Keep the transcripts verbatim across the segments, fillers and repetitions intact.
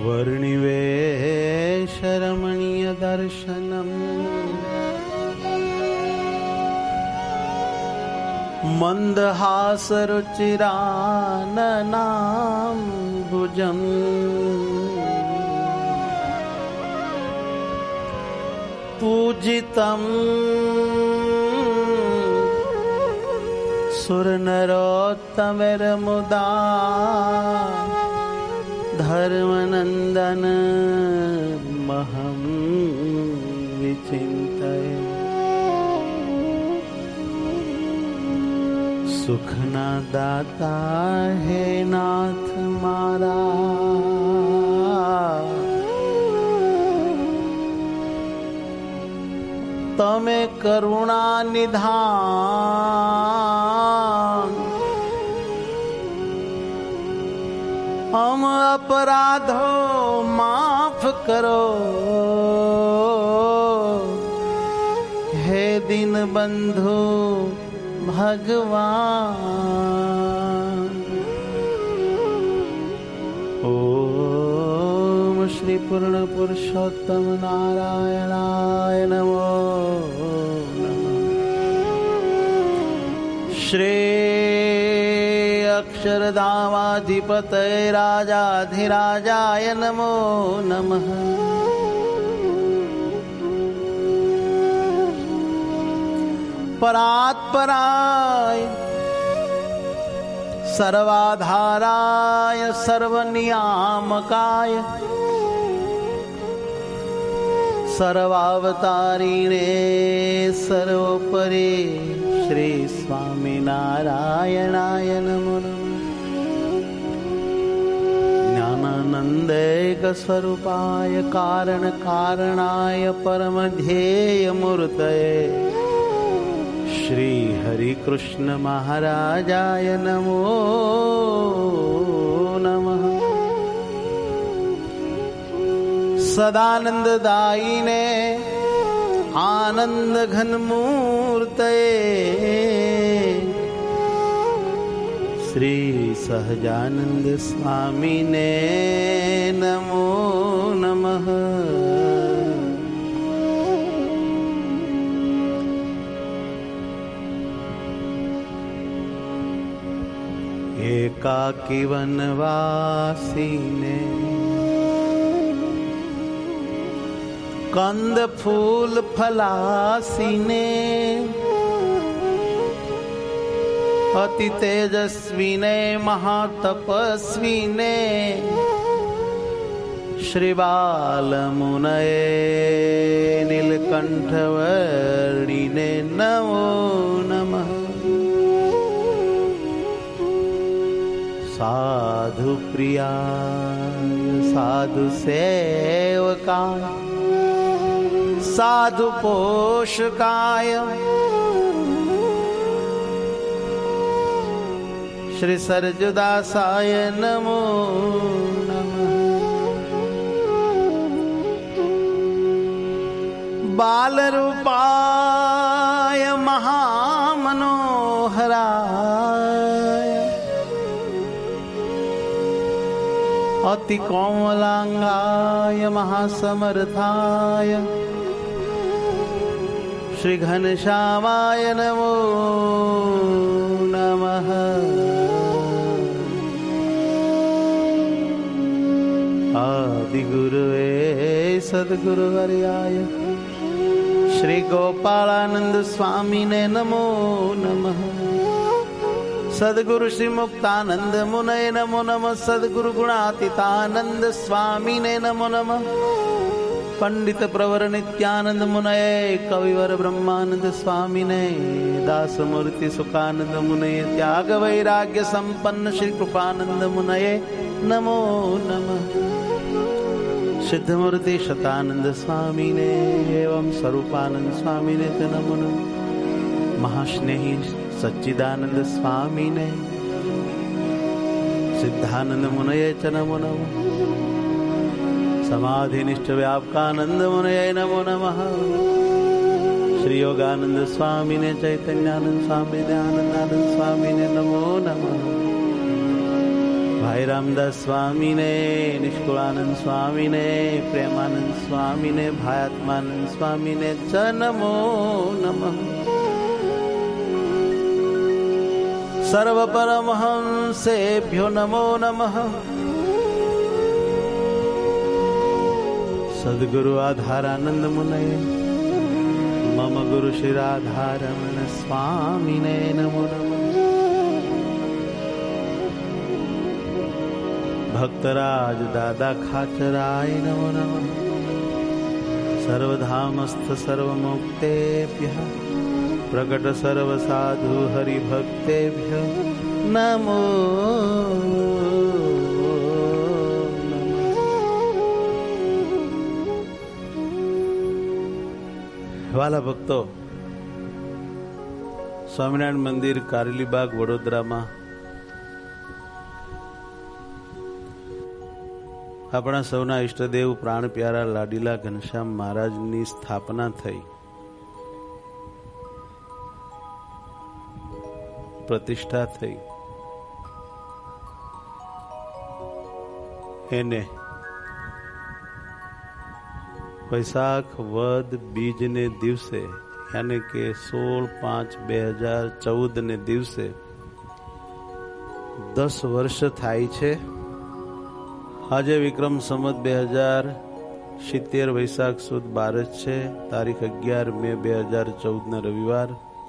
वर्णिवेशरमणीय दर्शनम् मन्दहासरुचिराननाम्बुजम् पूजितम् सुरनरोत्तमैर्मुदा धर्मनन्दन महं विचिन्तये। सुखना दाता है नाथ मारा, तमे करुणा निधान। हम अपराधो माफ करो, हे दीन बंधु भगवान। ओम श्री पूर्ण पुरुषोत्तम नारायणाय नमो नमः। श्री अक्षरधामाधिपतये राजाधिराजाय नमो नमः। परात्पराय सर्वाधाराय सर्वनियामकाय सर्वावतारिणे सर्वोपरि श्री स्वामी नारायणाय नमो नमः। ज्ञानानन्दैक स्वरूपाय कारण कारणाय परम ध्येय मूर्तये श्री हरि कृष्ण महाराजाय नमो नमः। सदानंददायिने आनंद घन मूर्तये श्री सहजानंद स्वामिने नमो नमः। एकाकी वनवासी ने कंद फूल फलासी ने अति तेजस्वी ने महातपस्वी ने श्री बाल मुनये नीलकंठवर्णी ने नमो नमः। साधु प्रियाय साधु सेवकाय साधु पोषकाय श्री सरजुदासाय नमो नमः। बाल रूपाय महामनोहराय अति कोमलांगाय महासमर्थाय श्री घनश्यामाय नमो नमः। आदि गुरुवे सद्गुरुवर्याय श्री गोपालानंद स्वामी ने नमो नमः। सद्गुरु श्री मुक्तानंद मुनये नमो नमः। सद्गुरु गुणातीतानंद स्वामी ने नमो नमः। पंडित प्रवर नित्यानंद मुनये कविवर ब्रह्मानंद स्वामी ने दास मूर्ति सुखानंद मुनये त्याग वैराग्य संपन्न श्री कृपानंद मुनये नमो नमः। सिद्धमूर्ति शतानंद स्वामी ने एवं स्वरूपानंद स्वामी ने नमो नमः। महास्नेही सच्चिदानंद स्वामी ने सिद्धानंद मुनये च नमो नमः। समाधिनिष्ठ व्यापकानंद मुनये नमो नमः। श्री योगानंद स्वामी ने चैतन्यानंद स्वामी ने आनंदानंद स्वामी ने नमो नमः। ભાઈ રામદાસ સ્વામીને, નિષ્કુળાનંદ સ્વામીને, પ્રેમાનંદ સ્વામીને, ભાઈ આત્માનંદ સ્વામીને નમો નમઃ. સર્વ પરમહંસેભ્યો નમો નમઃ. સદગુરુ આધારાનંદ મુનયે, મમ ગુરુ શ્રી રાધારમણ સ્વામીને નમો નમઃ. ભક્તરાજ દાદા ખાચરાય નમો નમઃ. સર્વધામસ્થ સર્વમુક્તેભ્યઃ પ્રગટ સર્વ સાધુ હરિભક્તેભ્યો નમો નમઃ. વાલા ભક્તો, સ્વામિનારાયણ મંદિર કારેલીબાગ વડોદરામાં આપણા સૌના ઈષ્ટદેવ પ્રાણ પ્યારા લાડીલા ઘનશ્યામ મહારાજની સ્થાપના થઈ, પ્રતિષ્ઠા થઈ. એને વૈશાખ વદ બીજને દિવસે યાને કે સોળ પાંચ બે હજાર ચૌદ ને દિવસે દસ વર્ષ થાય છે. આજે વિક્રમ સંવત બે હજાર સિત્તેર વૈશાખ સુદ બારસ છે. તારીખ અગિયાર મે બે હજાર ચૌદ ના રવિવાર.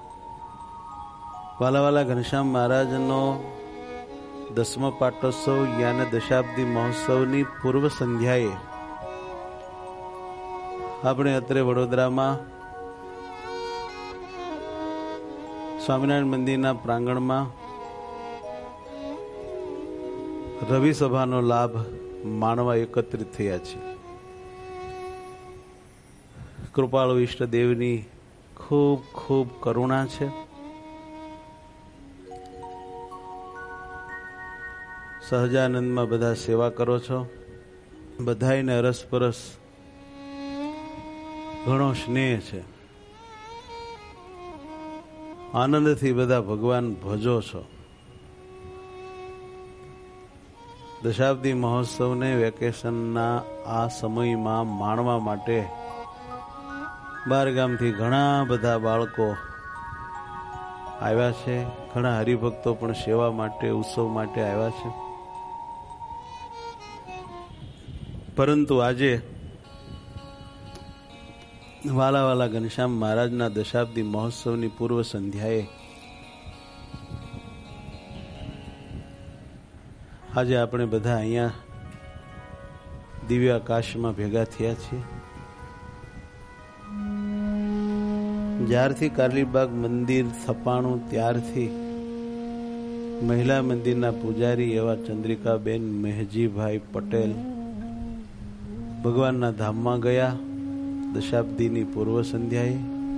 વાલાવાલા ઘનશ્યામ મહારાજનો દસમો પાટોત્સવ યાને દશાબ્દી મહોત્સવની પૂર્વ સંધ્યાએ આપણે અત્રે વડોદરામાં સ્વામિનારાયણ મંદિરના પ્રાંગણમાં રવિ સભાનો લાભ માણવા એકત્રિત થયા છે. કૃપાળુ ઈષ્ટદેવની ખૂબ ખૂબ કરુણા છે. સહજાનંદમાં બધા સેવા કરો છો. બધાયને અરસપરસ ઘણો સ્નેહ છે. આનંદથી બધા ભગવાન ભજો છો. દશાબ્દી મહોત્સવને વેકેશનના આ સમયમાં માણવા માટે બાર ગામથી ઘણા બધા બાળકો આવ્યા છે. ઘણા હરિભક્તો પણ સેવા માટે ઉત્સવ માટે આવ્યા છે. પરંતુ આજે વાલા વાલા ઘનશ્યામ મહારાજના દશાબ્દી મહોત્સવની પૂર્વ સંધ્યાએ આજે આપણે બધા અહીંયા દિવ્ય આકાશમાં ભેગા થયા છીએ. જ્યારથી કારેલીબાગ મંદિર સ્થપાણું ત્યારથી મહિલા મંદિરના પૂજારી એવા ચંદ્રિકાબેન મેહજીભાઈ પટેલ ભગવાનના ધામમાં ગયા દશાબ્દીની પૂર્વ સંધ્યાએ.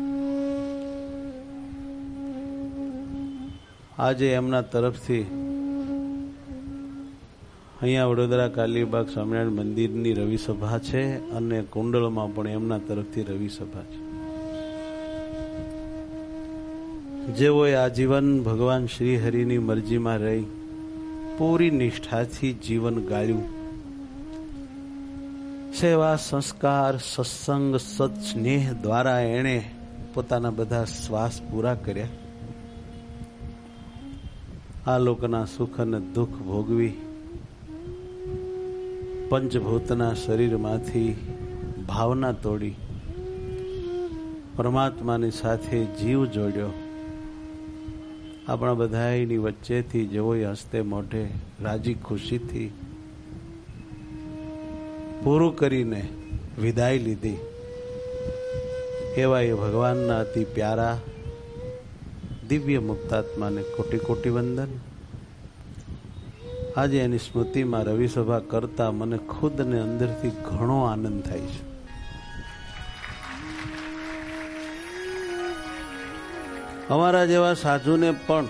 આજે એમના તરફથી અહીંયા વડોદરા કારેલીબાગ સ્વામિનારાયણ મંદિરની રવિ સભા છે અને કુંડળમાં પણ એમના તરફથી રવિ સભા છે. જેઓએ આજીવન ભગવાન શ્રી હરિની મરજીમાં રહી પૂરી નિષ્ઠાથી જીવન ગાળ્યું. સેવા, સંસ્કાર, સત્સંગ, સત્સ્નેહ દ્વારા એણે પોતાના બધા શ્વાસ પૂરા કર્યા. આ લોકના સુખ અને દુઃખ ભોગવી પંચભૂતના શરીરમાંથી ભાવના તોડી પરમાત્માની સાથે જીવ જોડ્યો. આપણા બધાની વચ્ચેથી જેઓએ હસ્તે મોઢે રાજી ખુશીથી પૂરું કરીને વિદાય લીધી એવા એ ભગવાનના અતિ પ્યારા દિવ્ય મુક્તાત્માને કોટી કોટી વંદન. આજે એની સ્મૃતિમાં રવિ સભા કરતા મને ખુદને અંદરથી ઘણો આનંદ થાય છે. અમારા જેવા સાધુને પણ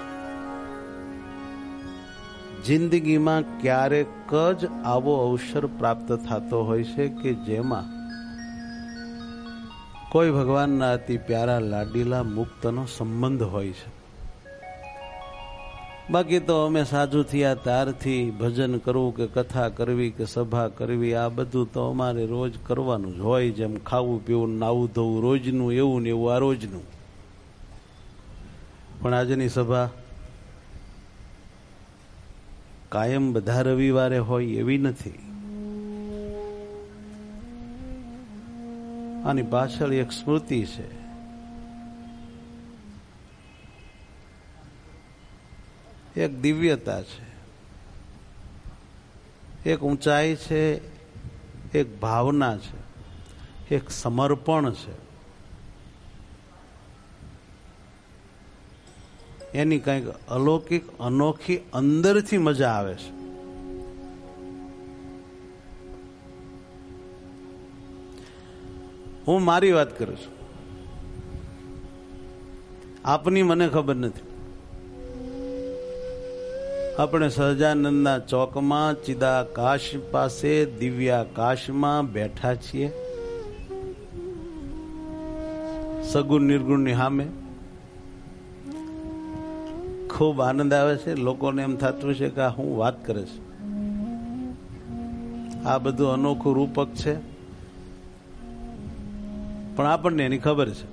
જિંદગીમાં ક્યારેક જ આવો અવસર પ્રાપ્ત થતો હોય છે કે જેમાં કોઈ ભગવાનના અતિ પ્યારા લાડીલા મુક્તનો સંબંધ હોય છે. બાકી તો અમે સાધુ થયા ત્યારથી ભજન કરવું કે કથા કરવી કે સભા કરવી આ બધું તો અમારે રોજ કરવાનું જ હોય. જેમ ખાવું પીવું નાવું ધોવું રોજનું એવું ને એવું આ રોજનું. પણ આજની સભા કાયમ બધા રવિવારે હોય એવી નથી. આની પાછળ એક સ્મૃતિ છે. એક દિવ્યતા છે, એક ઊંચાઈ છે, એક ભાવના છે, એક સમર્પણ છે. એની કંઈક અલૌકિક અનોખી અંદરથી મજા આવે છે. હું મારી વાત કરું છું, આપની મને ખબર નથી. આપણે સહજાનંદના ચોકમાં ચિદાકાશ પાસે દિવ્યાકાશમાં બેઠા છીએ. સગુણ નિર્ગુણની સામે ખૂબ આનંદ આવે છે. લોકોને એમ થતું છે કે હું વાત કરે છે. આ બધું અનોખું રૂપક છે, પણ આપણને એની ખબર છે.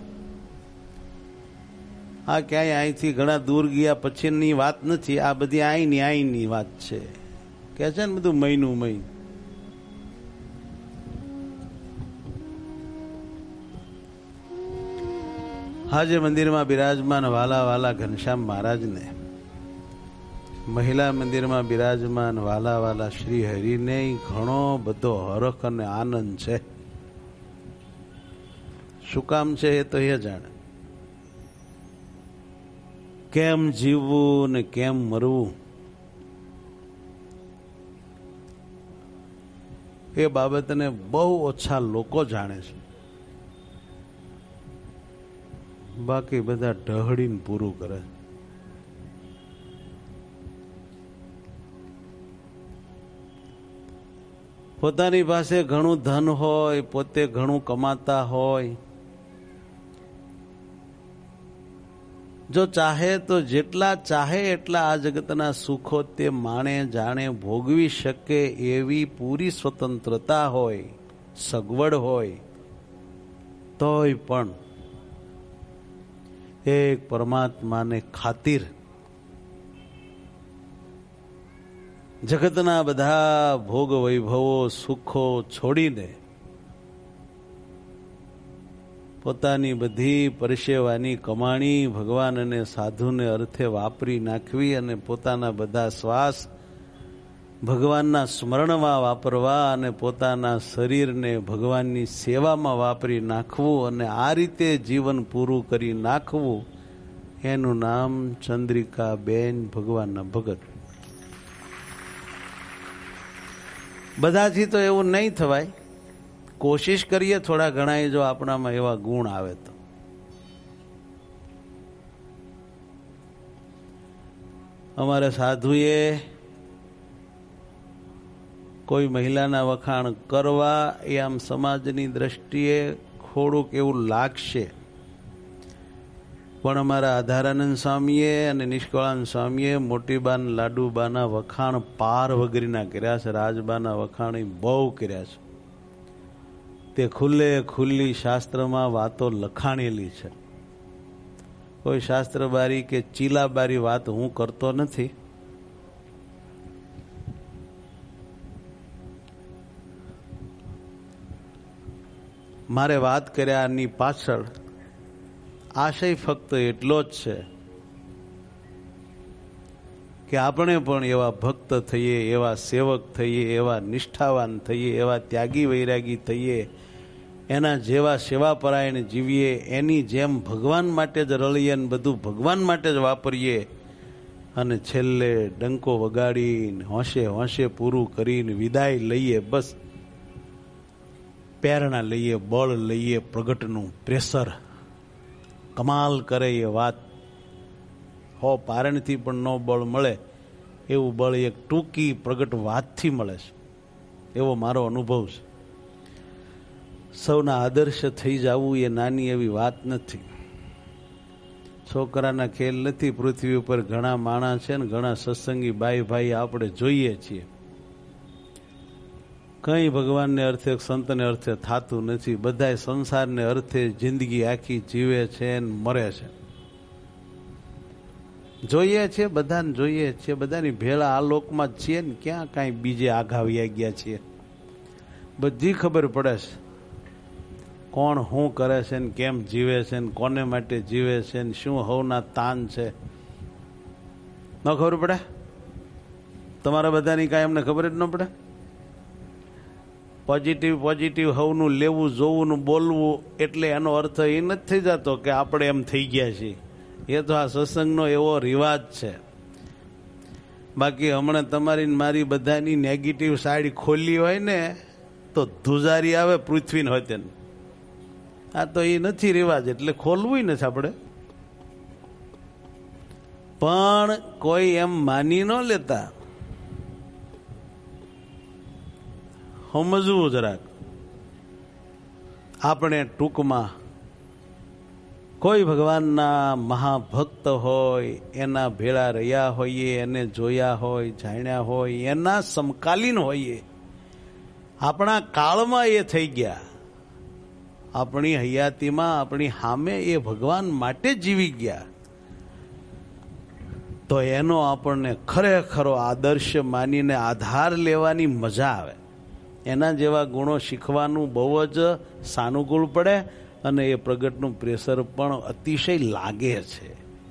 આ ક્યાંય અહીંથી ઘણા દૂર ગયા પછીની વાત નથી. આ બધી અહીંની અહીંની વાત છે. કે છે ને બધું મહિનું મહિન. હાજે મંદિરમાં બિરાજમાન વાલા વાલા ઘનશ્યામ મહારાજને, મહિલા મંદિરમાં બિરાજમાન વાલા વાલા શ્રી હરિને ઘણો બધો હરખ અને આનંદ છે. શું કામ છે એ તો એ જાણે. કેમ જીવવું ને કેમ મરવું એ બાબતને બહુ ઓછા લોકો જાણે છે. બાકી બધા ઢહડીને પૂરું કરે. પોતાની પાસે ઘણું ધન હોય, પોતે ઘણું કમાતા હોય, જો ચાહે તો જેટલા ચાહે એટલા આ જગતના સુખો તે માણે જાણે ભોગવી શકે એવી પૂરી સ્વતંત્રતા હોય, સગવડ હોય, તોય પણ એક પરમાત્માને ખાतिर જગતના બધા ભોગ વૈભવો સુખો છોડીને પોતાની બધી પરસેવાની કમાણી ભગવાન અને સાધુને અર્થે વાપરી નાખવી અને પોતાના બધા શ્વાસ ભગવાનના સ્મરણમાં વાપરવા અને પોતાના શરીરને ભગવાનની સેવામાં વાપરી નાખવું અને આ રીતે જીવન પૂરું કરી નાખવું, એનું નામ ચંદ્રિકાબેન ભગવાનના ભગત. બધાથી તો એવું નહીં થવાય. કોશિશ કરીએ થોડા ઘણા, જો આપણામાં એવા ગુણ આવે તો. અમારે સાધુએ કોઈ મહિલાના વખાણ કરવા એ આમ સમાજની દ્રષ્ટિએ થોડુંક એવું લાગશે, પણ અમારા આધારાનંદ સ્વામીએ અને નિષ્કળાનંદ સ્વામીએ મોટીબાન લાડુબાના વખાણ પાર વગરીના કર્યા છે. રાજબાના વખાણ બહુ કર્યા છે. તે ખુલ્લે ખુલ્લી શાસ્ત્રમાં વાતો લખાણેલી છે. કોઈ શાસ્ત્રબારી કે ચીલાબારી વાત હું કરતો નથી. મારે વાત કર્યાની પાછળ આશય ફક્ત એટલો જ છે કે આપણે પણ એવા ભક્ત થઈએ, એવા સેવક થઈએ, એવા નિષ્ઠાવાન થઈએ, એવા ત્યાગી વૈરાગી થઈએ, એના જેવા સેવાપરાયણ જીવીએ, એની જેમ ભગવાન માટે જ રળીએ ને બધું ભગવાન માટે જ વાપરીએ અને છેલ્લે ડંકો વગાડીને હોંશે હોંશે પૂરું કરીને વિદાય લઈએ. બસ પ્રેરણા લઈએ, બળ લઈએ, પ્રગટનું પ્રેશર કમાલ કરે એ વાત. હો પારણથી પણ નો બળ મળે એવું બળ એક ટૂંકી પ્રગટ વાતથી મળે છે, એવો મારો અનુભવ છે. સૌના આદર્શ થઈ જવું એ નાની એવી વાત નથી. છોકરાના ખેલ નથી. પૃથ્વી ઉપર ઘણા માણસ છે ને ઘણા સત્સંગી ભાઈ ભાઈ આપણે જોઈએ છીએ. કંઈ ભગવાનને અર્થે સંતને અર્થે થતું નથી. બધા સંસારને અર્થે જિંદગી આખી જીવે છે ને મરે છે. જોઈએ છીએ, બધાને જોઈએ છીએ, બધાની ભેળા આ લોકમાં જ છીએ ને ક્યાં કાંઈ બીજે આઘાવ્યા ગયા છીએ. બધી ખબર પડે છે કોણ શું કરે છે ને કેમ જીવે છે ને કોને માટે જીવે છે ને શું હવના તાન છે. ન ખબર પડે? તમારા બધાની કાંઈ અમને ખબર જ ન પડે. પોઝિટિવ પોઝિટિવ હવનું લેવું જોવું ને બોલવું એટલે એનો અર્થ એ નથી થઈ જતો કે આપણે એમ થઈ ગયા છીએ. એ તો આ સત્સંગનો એવો રિવાજ છે. બાકી હમણાં તમારી મારી બધાની નેગેટિવ સાઈડ ખોલી હોય ને તો ધુજારી આવે પૃથ્વીને હોય તેને. આ તો એ નથી રિવાજ એટલે ખોલવું નથી આપણે. પણ કોઈ એમ માની ન લેતા, સમજવું જરાક. આપણે ટૂંકમાં કોઈ ભગવાનના મહાભક્ત હોય, એના ભેળા રહ્યા હોઈએ, એને જોયા હોય, જાણ્યા હોય, એના સમકાલીન હોઈએ. આપણા કાળમાં એ થઈ ગયા, આપણી હયાતીમાં આપણી સામે એ ભગવાન માટે જીવી ગયા, તો એનો આપણને ખરેખરો આદર્શ માનીને આધાર લેવાની મજા આવે. એના જેવા ગુણો શીખવાનું બહુ જ સાનુકૂળ પડે અને એ પ્રગટનું પ્રેશર પણ અતિશય લાગે છે.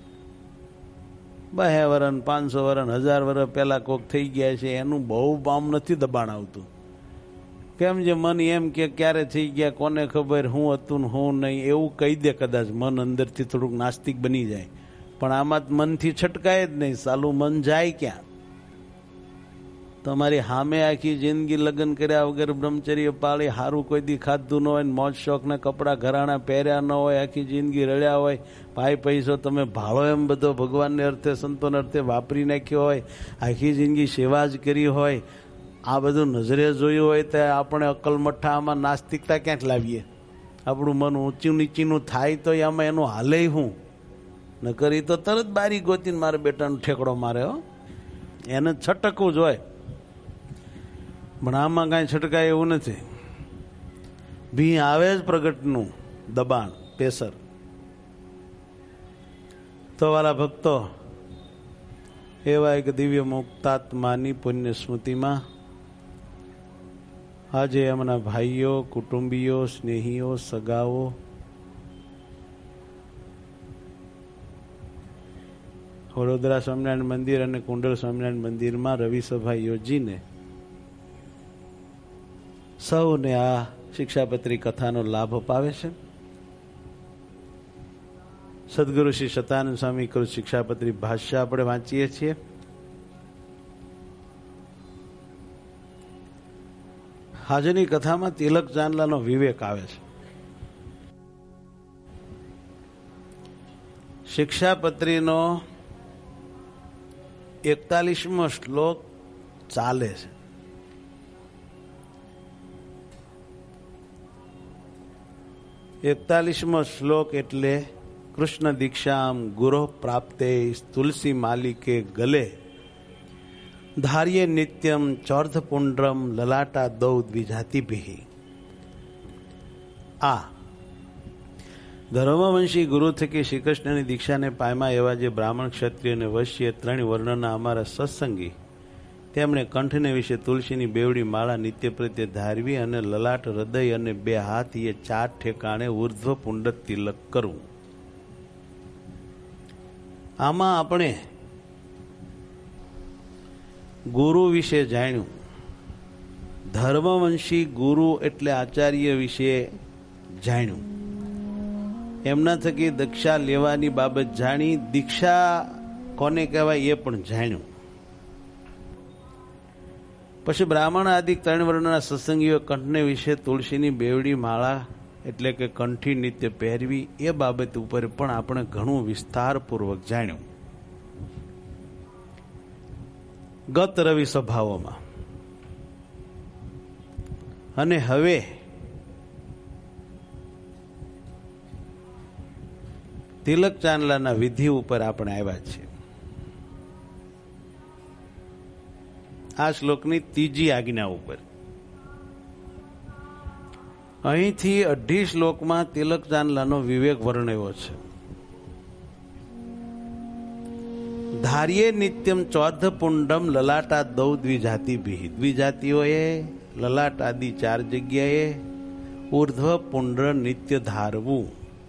બે વર્ષ પાંચસો વર્ષ હજાર વર્ષ પહેલાં કોક થઈ ગયા છે એનું બહુ બામ નથી દબાણ આવતું. કેમ જે મન એમ કે ક્યારે થઈ ગયા કોને ખબર, હું હતું ને હું નહીં, એવું કહી દે કદાચ મન અંદરથી થોડુંક નાસ્તિક બની જાય. પણ આમાં મનથી છટકાય જ નહીં, સાલું મન જાય ક્યાં? તમારી સામે આખી જિંદગી લગ્ન કર્યા વગર બ્રહ્મચર્ય પાળી, સારું કોઈ દી ખાધું ન હોય, મોજ શોખના કપડાં ઘરાણા પહેર્યા ન હોય, આખી જિંદગી રળ્યા હોય, ભાઈ પૈસો તમે ભાળો એમ બધો ભગવાનને અર્થે સંતોને અર્થે વાપરી નાખ્યો હોય, આખી જિંદગી સેવા જ કરી હોય, આ બધું નજરે જોયું હોય તો આપણે અકલમઠ્ઠા આમાં નાસ્તિકતા ક્યાંક લાવીએ? આપણું મન ઊંચું નીચીનું થાય તો આમાં એનું હાલે હું ન કરી તો તરત બારી ગોતીને મારે બેટાનો ઠેકડો મારે. હો, એને છટકવું જ હોય. પણ આમાં કાંઈ છટકાય એવું નથી. ભી આવે જ પ્રગટનું દબાણ, પ્રેશર. તો વાલા ભક્તો, એવા એક દિવ્ય મુક્તાત્માની પુણ્ય સ્મૃતિમાં આજે એમના ભાઈઓ, કુટુંબીઓ, સ્નેહીઓ, સગાઓ, વડોદરા સ્વામિનારાયણ મંદિર અને કુંડલ સ્વામિનારાયણ મંદિરમાં રવિ સભા યોજીને સૌને આ શિક્ષાપત્રી કથાનો લાભ અપાવે છે. સદગુરુ શ્રી સતાનંદ સ્વામી કૃત શિક્ષાપત્રી ભાષ્ય આપણે વાંચીએ છીએ. આજની કથામાં તિલક ચાંદલાનો વિવેક આવે છે. શિક્ષાપત્રીનો એકતાલીસમો શ્લોક ચાલે છે. એકતાલીસમો શ્લોક એટલે કૃષ્ણ દીક્ષામ ગુરો પ્રાપ્તે તુલસી માલિકે ગલે ધાર્ય નિત્યમ ચોર્ધ પુંડ્રમ લલાટા દૌ દ્વિજાતિભિ. આ ધર્મવંશી ગુરુ થકી શ્રી કૃષ્ણની દીક્ષાને પામ્યા એવા જે બ્રાહ્મણ, ક્ષત્રિય અને વૈશ્ય ત્રણ વર્ણના અમારા સત્સંગી, તેમણે કંઠને વિશે તુલસીની બેવડી માળા નિત્ય પ્રત્યે ધારવી અને લલાટ, હૃદય અને બે હાથ એ ચાર ઠેકાણે ઉર્ધ્વ પુંડ તિલક કરવું. આમાં આપણે ગુરુ વિશે જાણ્યું. ધર્મવંશી ગુરુ એટલે આચાર્ય વિશે જાણ્યું. એમના થકી દીક્ષા લેવાની બાબત જાણી, દીક્ષા કોને કહેવાય એ પણ જાણ્યું. પછી બ્રાહ્મણ આદિ ત્રણ વર્ણના સત્સંગીઓ કંઠને વિશે તુલસીની બેવડી માળા એટલે કે કંઠી નિત્ય પહેરવી એ બાબત ઉપર પણ આપણે ઘણું વિસ્તારપૂર્વક જાણ્યું. ગત રવિ સભાઓમાં. અને હવે તિલક ચાંદલાના વિધિ ઉપર આપણે આવ્યા છીએ. આ શ્લોકની ત્રીજી આજ્ઞા ઉપર. અહીંથી અઢી શ્લોકમાં તિલક ચાંદલાનો વિવેક વર્ણવ્યો છે. ધાર્યે નિત્યમ ચોધ પુંડમ લલાટા દૌ દ્વિજાતિ ભી. દ્વિજાતિઓએ લલાટ આદિ ચાર જગ્યાએ ઉર્ધ્વ પુંડ નિત્ય ધારવું.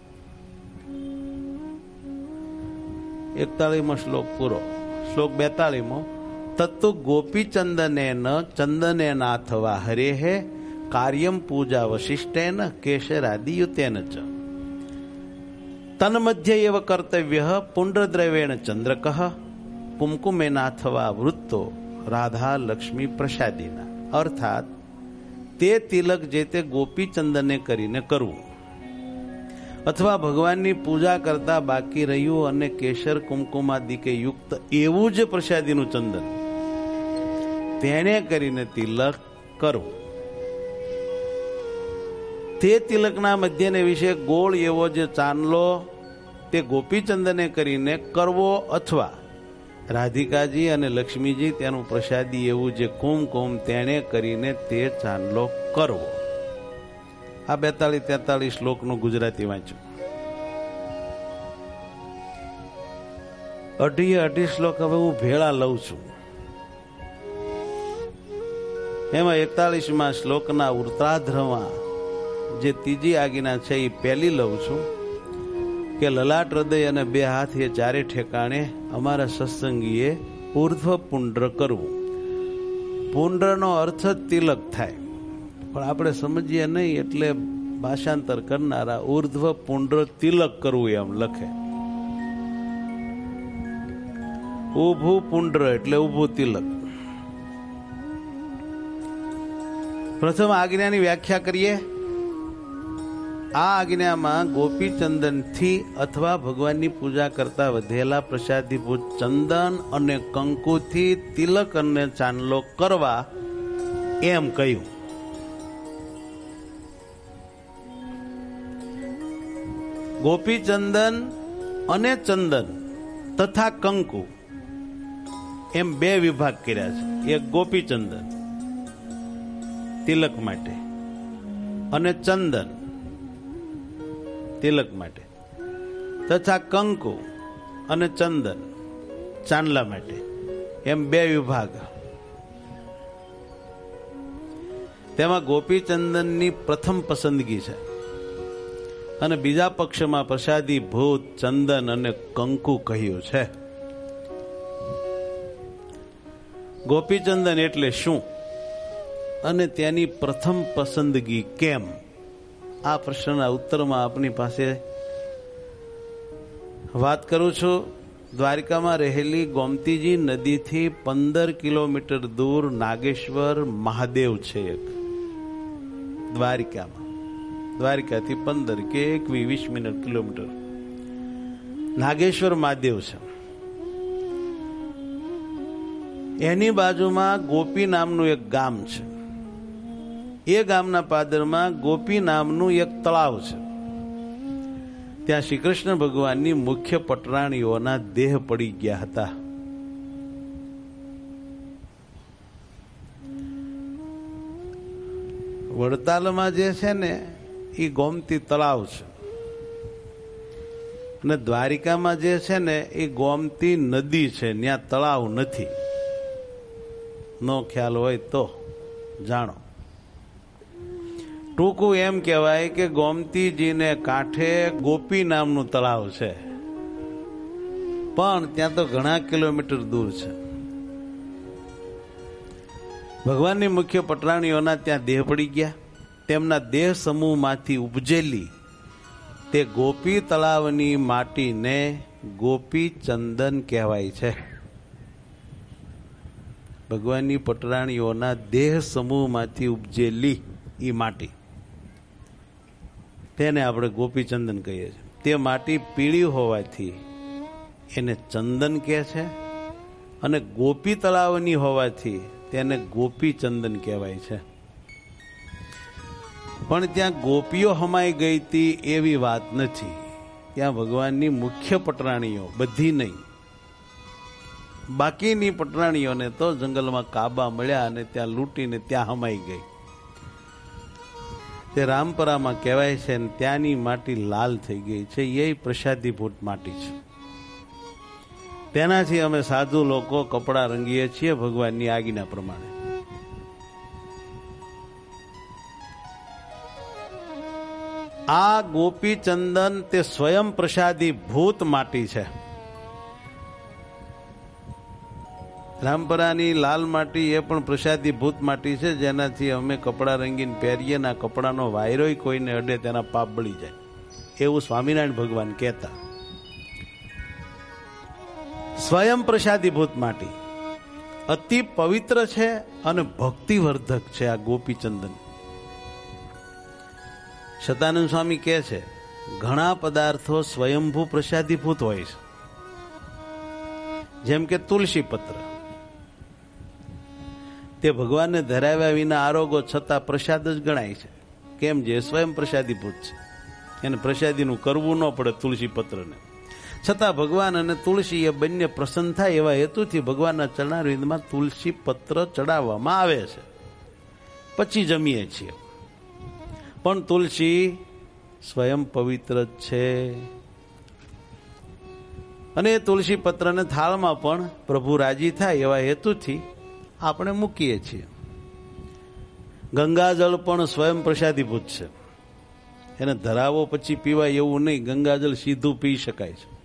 એકતાળીમો શ્લોક પૂરો. શ્લોક બેતાળીમો. તત્તુ ગોપી ચંદનેન ચંદનેનાથવા હરેહે કાર્યમ પૂજા વશિષ્ઠેન કેશરાદિયુતેન ચ તન્મધ્ય એવ કર્તવ્ય પુંડ્રદ્રવ્યેણ ચંદ્રકઃ કુમકુમેનાથવા વૃત્તો રાધા લક્ષ્મી પ્રસાદીના. અર્થાત તે તિલક જે તે ગોપી ચંદને કરીને કરવું, અથવા ભગવાનની પૂજા કરતા બાકી રહ્યું અને કેસર કુમકુમાદિકે યુક્ત એવું જ પ્રસાદીનું ચંદન તેને કરીને તિલક કરવું. તે તિલકના મધ્યને વિશે ગોળ એવો જે ચાંદલો તે ગોપીચંદને કરીને કરવો, અથવા રાધિકાજી અને લક્ષ્મીજી તેનું પ્રસાદી એવું જે કુમકુમ તેને કરીને તે ચાંદલો કરવો. આ બેતાલીસ તેતાલીસ શ્લોકનું ગુજરાતી વાંચ્યું. અઢી અઢી શ્લોક હવે હું ભેળા લઉં છું. એમાં એકતાલીસમાં શ્લોકના ઉત્તરાર્ધમાં જે ત્રીજી આજ્ઞા છે એ પહેલી લઉં છું કે લલાટ હૃદય અને બે હાથ એ ચારે ઠેકાણે અમારા સત્સંગીએ ઉર્ધ્વ પુંડ્ર કરવું. પુંડ્રનો અર્થ તિલક થાય, પણ આપણે સમજીએ નહીં એટલે ભાષાંતર કરનારા ઉર્ધ્વ પુંડ્ર તિલક કરવું એમ લખે. ઉભું પુંડ્ર એટલે ઉભું તિલક. પ્રથમ આજ્ઞાની વ્યાખ્યા કરીએ. આ આજ્ઞામાં ગોપીચંદન થી અથવા ભગવાનની પૂજા કરતા વધેલા પ્રસાદીભૂત ચંદન અને કંકુથી તિલક અને ચાંદલો કરવા એમ કહ્યું. ગોપીચંદન અને ચંદન તથા કંકુ એમ બે વિભાગ કર્યા છે. એક ગોપીચંદન તિલક માટે અને ચંદન તિલક માટે, તથા કંકુ અને ચંદન ચાંદલા માટે, એમ બે વિભાગ. તેમાં ગોપીચંદનની પ્રથમ પસંદગી છે અને બીજા પક્ષમાં પ્રસાદી ભૂત ચંદન અને કંકુ કહ્યું છે. ગોપીચંદન એટલે શું અને તેની પ્રથમ પસંદગી કેમ? આ પ્રશ્નના ઉત્તરમાં આપણી પાસે વાત કરું છું. દ્વારિકામાં રહેલી ગોમતીજી નદીથી પંદર કિલોમીટર દૂર નાગેશ્વર મહાદેવ છે એક. દ્વારિકામાં દ્વારિકાથી પંદર કે એકવીસ વીસ મિનિટ કિલોમીટર નાગેશ્વર મહાદેવ છે. એની બાજુમાં ગોપી નામનું એક ગામ છે. એ ગામના પાદરમાં ગોપી નામનું એક તળાવ છે. ત્યાં શ્રી કૃષ્ણ ભગવાનની મુખ્ય પટરાણીઓના દેહ પડી ગયા હતા. વડતાલમાં જે છે ને એ ગોમતી તળાવ છે, અને દ્વારિકામાં જે છે ને એ ગોમતી નદી છે, ત્યાં તળાવ નથી. નો ખ્યાલ હોય તો જાણો. ટૂંકું એમ કહેવાય કે ગોમતીજીને કાંઠે ગોપી નામનું તળાવ છે, પણ ત્યાં તો ઘણા કિલોમીટર દૂર છે. ભગવાનની મુખ્ય પટરાણીઓના ત્યાં દેહ પડી ગયા. તેમના દેહ સમૂહમાંથી ઉપજેલી તે ગોપી તળાવની માટીને ગોપી ચંદન કહેવાય છે. ભગવાનની પટરાણીઓના દેહ સમૂહમાંથી ઉપજેલી એ માટી, તેને આપણે ગોપી ચંદન કહીએ છીએ. તે માટી પીળી હોવાથી એને ચંદન કહે છે, અને ગોપી તળાવની હોવાથી તેને ગોપી ચંદન કહેવાય છે. પણ ત્યાં ગોપીઓ હમાઈ ગઈ હતી એવી વાત નથી. ત્યાં ભગવાનની મુખ્ય પટરાણીઓ, બધી નહીં, બાકીની પટરાણીઓને તો જંગલમાં કાબા મળ્યા અને ત્યાં લૂંટીને ત્યાં હમાઈ ગઈ. તે રામપરામાં કહેવાય છે ને ત્યાંની માટી લાલ થઈ ગઈ છે. એ પ્રસાદીભૂત માટી છે. તેનાથી અમે સાધુ લોકો કપડા રંગીએ છીએ ભગવાનની આજ્ઞા પ્રમાણે. આ ગોપી ચંદન તે સ્વયં પ્રસાદી ભૂત માટી છે. રામપરાની લાલ માટી એ પણ પ્રસાદી ભૂત માટી છે, જેનાથી અમે કપડા રંગીને પહેરીએ ને આ કપડાનો વાયરોય કોઈને અડે તેના પાપ બળી જાય, એવું સ્વામિનારાયણ ભગવાન કહેતા. સ્વયં પ્રસાદી ભૂત માટી અતિ પવિત્ર છે અને ભક્તિવર્ધક છે આ ગોપીચંદન. સતાનંદ સ્વામી કહે છે ઘણા પદાર્થો સ્વયંભૂ પ્રસાદીભૂત હોય છે, જેમ કે તુલસી પત્ર. તે ભગવાનને ધરાવ્યા વિના આરોગો છતાં પ્રસાદ જ ગણાય છે. કેમ? જે સ્વયં પ્રસાદીભૂત છે, એને પ્રસાદીનું કરવું ન પડે. તુલસી પત્રને છતાં ભગવાન અને તુલસી એ બંને પ્રસન્ન થાય એવા હેતુથી ભગવાનના ચરણારવિંદમાં તુલસી પત્ર ચડાવવામાં આવે છે. પછી જમીએ છીએ. પણ તુલસી સ્વયં પવિત્ર જ છે. અને એ તુલસી પત્રને થાળમાં પણ પ્રભુ રાજી થાય એવા હેતુથી આપણે મૂકીએ છીએ. ગંગાજળ પણ સ્વયં પ્રસાદીભૂત છે. એને ધરાવો પછી પીવાય એવું નહીં. ગંગાજળ સીધું પી શકાય છે.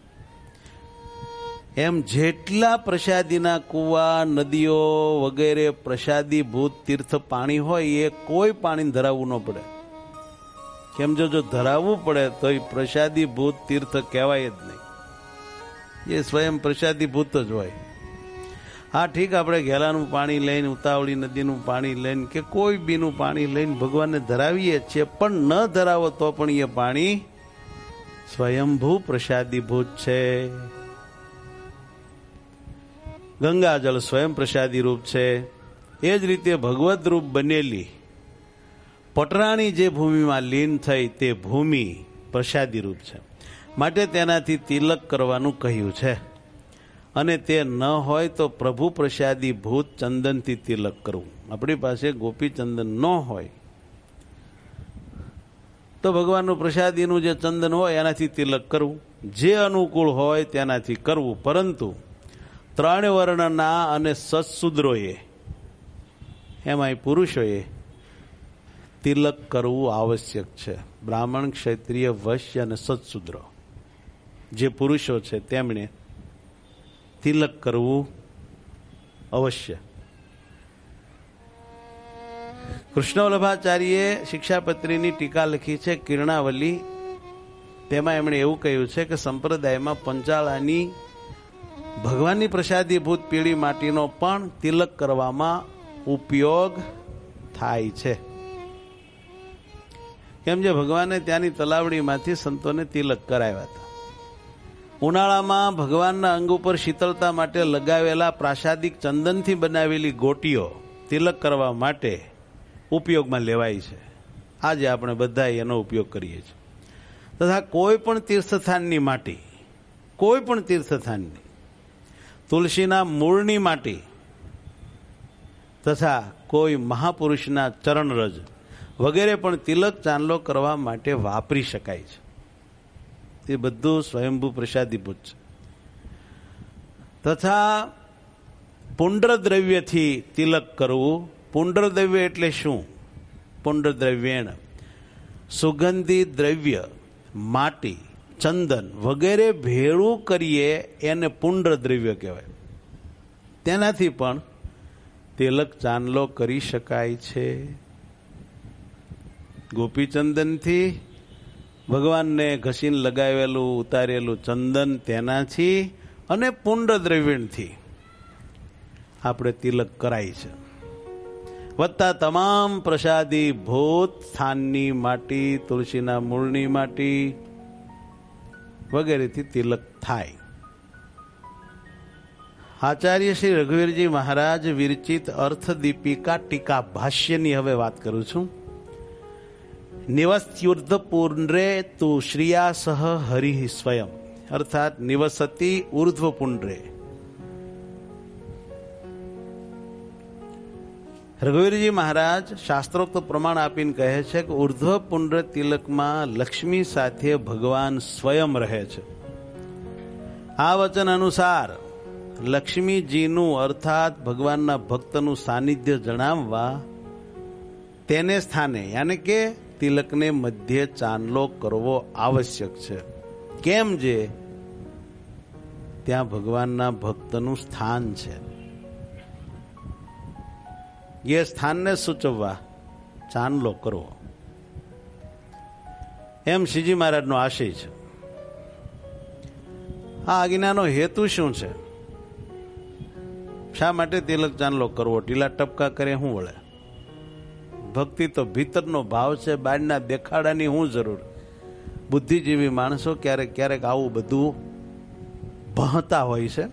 એમ જેટલા પ્રસાદીના કુવા, નદીઓ વગેરે પ્રસાદીભૂત તીર્થ પાણી હોય એ કોઈ પાણી ધરાવવું ન પડે. કેમ? જો જો ધરાવવું પડે તો એ પ્રસાદીભૂત તીર્થ કહેવાય જ નહીં. એ સ્વયં પ્રસાદીભૂત જ હોય. હા ઠીક, આપણે ઘેલાનું પાણી લઈને, ઉતાવળી નદીનું પાણી લઈને કે કોઈ બીનું પાણી લઈને ભગવાનને ધરાવીએ છીએ, પણ ન ધરાવો તો પણ એ પાણી સ્વયંભૂ પ્રસાદીભૂત છે. ગંગાજળ સ્વયં પ્રસાદી રૂપ છે. એ જ રીતે ભગવદ રૂપ બનેલી પટરાણી જે ભૂમિમાં લીન થઈ તે ભૂમિ પ્રસાદી રૂપ છે. માટે તેનાથી તિલક કરવાનું કહ્યું છે. અને તે ન હોય તો પ્રભુ પ્રસાદી ભૂત ચંદનથી તિલક કરવું. આપણી પાસે ગોપી ચંદન ન હોય તો ભગવાનનું પ્રસાદીનું જે ચંદન હોય એનાથી તિલક કરવું. જે અનુકૂળ હોય તેનાથી કરવું. પરંતુ ત્રણ વર્ણના અને સત્સુદ્રોએ, એમાંય પુરુષોએ તિલક કરવું આવશ્યક છે. બ્રાહ્મણ, ક્ષત્રિય, વૈશ્ય અને સત્સુદ્રો જે પુરુષો છે તેમણે તિલક કરવું અવશ્ય. કૃષ્ણવલ્લભાચાર્યે શિક્ષાપત્રીની ટીકા લખી છે કિરણાવલી. તેમાં એમણે એવું કહ્યું છે કે સંપ્રદાયમાં પંચાળાની ભગવાનની પ્રસાદીભૂત પીળી માટીનો પણ તિલક કરવામાં ઉપયોગ થાય છે. કેમ? જે ભગવાને ત્યાંની તલાવડીમાંથી સંતોને તિલક કરાવ્યા હતા. ઉનાળામાં ભગવાનના અંગ ઉપર શીતળતા માટે લગાવેલા પ્રાસાદિક ચંદનથી બનાવેલી ગોટીઓ તિલક કરવા માટે ઉપયોગમાં લેવાય છે. આજે આપણે બધા એનો ઉપયોગ કરીએ છીએ. તથા કોઈ પણ તીર્થસ્થાનની માટી, કોઈ પણ તીર્થસ્થાનની, તુલસીના મૂળની માટી તથા કોઈ મહાપુરુષના ચરણરજ વગેરે પણ તિલક ચાંદલો કરવા માટે વાપરી શકાય છે. તે બધું સ્વયંભૂ પ્રસાદીભૂત છે. તથા પુંડ્રદ્રવ્યથી તિલક કરવું. પુંડ્રદ્રવ્ય એટલે શું? પુંડ્રદ્રવ્યેણ સુગંધી દ્રવ્ય, માટી, ચંદન વગેરે ભેળું કરીએ એને પુંડ્રદ્રવ્ય કહેવાય. તેનાથી પણ તિલક ચાંદલો કરી શકાય છે. ગોપીચંદનથી ભગવાનને ઘસીને લગાવેલું ઉતારેલું ચંદન, તેનાથી અને પુંડ્રદ્રવ્યથી આપણે તિલક કરાય છે. વત્તા તમામ પ્રસાદી ભૂત સ્થાનની માટી, તુલસીના મૂળની માટી વગેરેથી તિલક થાય. આચાર્ય શ્રી રઘુવીરજી મહારાજ વિરચિત અર્થ દીપિકા ટીકા ભાષ્યની હવે વાત કરું છું. નિવસ્યુર્ધ પુંડ્રે તુ શ્રિયાસહ હરિ સ્વયં, અર્થાત નિવસતી ઉર્ધ્વ પુંડ્રે. રઘુવીરજી મહારાજ શાસ્ત્રોક્ત પ્રમાણ આપીને કહે છે કે ઉર્ધ્વ પુંડ્ર તિલકમાં લક્ષ્મી સાથે ભગવાન સ્વયં રહે છે. આ વચન અનુસાર લક્ષ્મીજીનું અર્થાત ભગવાનના ભક્તનું સાનિધ્ય જણાવવા તેને સ્થાને યાની કે તિલકને મધ્ય ચાંદલો કરવો આવશ્યક છે. કેમ? જે ત્યાં ભગવાનના ભક્તનું સ્થાન છે. એ સ્થાનને સૂચવવા ચાંદલો કરવો, એમ શ્રીજી મહારાજનો આશય છે. આ આજ્ઞાનો હેતુ શું છે? શા માટે તિલક ચાંદલો કરવો? ટીલા ટપકા કરે શું વળે? ભક્તિ તો ભીતરનો ભાવ છે, બહારના દેખાડાની શું જરૂર? બુદ્ધિજીવી માણસો ક્યારેક ક્યારેક આવું બધું ભણતા હોય છે.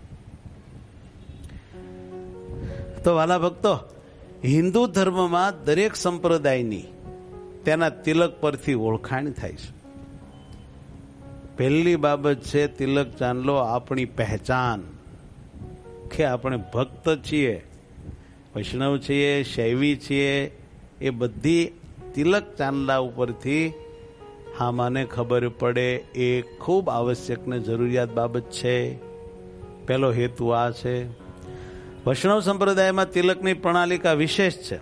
તો વાલા ભક્તો, હિન્દુ ધર્મમાં દરેક સંપ્રદાયની તેના તિલક પરથી ઓળખાણ થાય છે. પહેલી બાબત છે તિલક ચાંદલો આપણી પહેચાન, કે આપણે ભક્ત છીએ, વૈષ્ણવ છીએ, શૈવી છીએ. એ બધી તિલક ચાંદલા ઉપરથી હા મને ખબર પડે. એ ખૂબ આવશ્યક ને જરૂરિયાત બાબત છે. પહેલો હેતુ આ છે. વૈષ્ણવ સંપ્રદાયમાં તિલકની પ્રણાલિકા વિશેષ છે.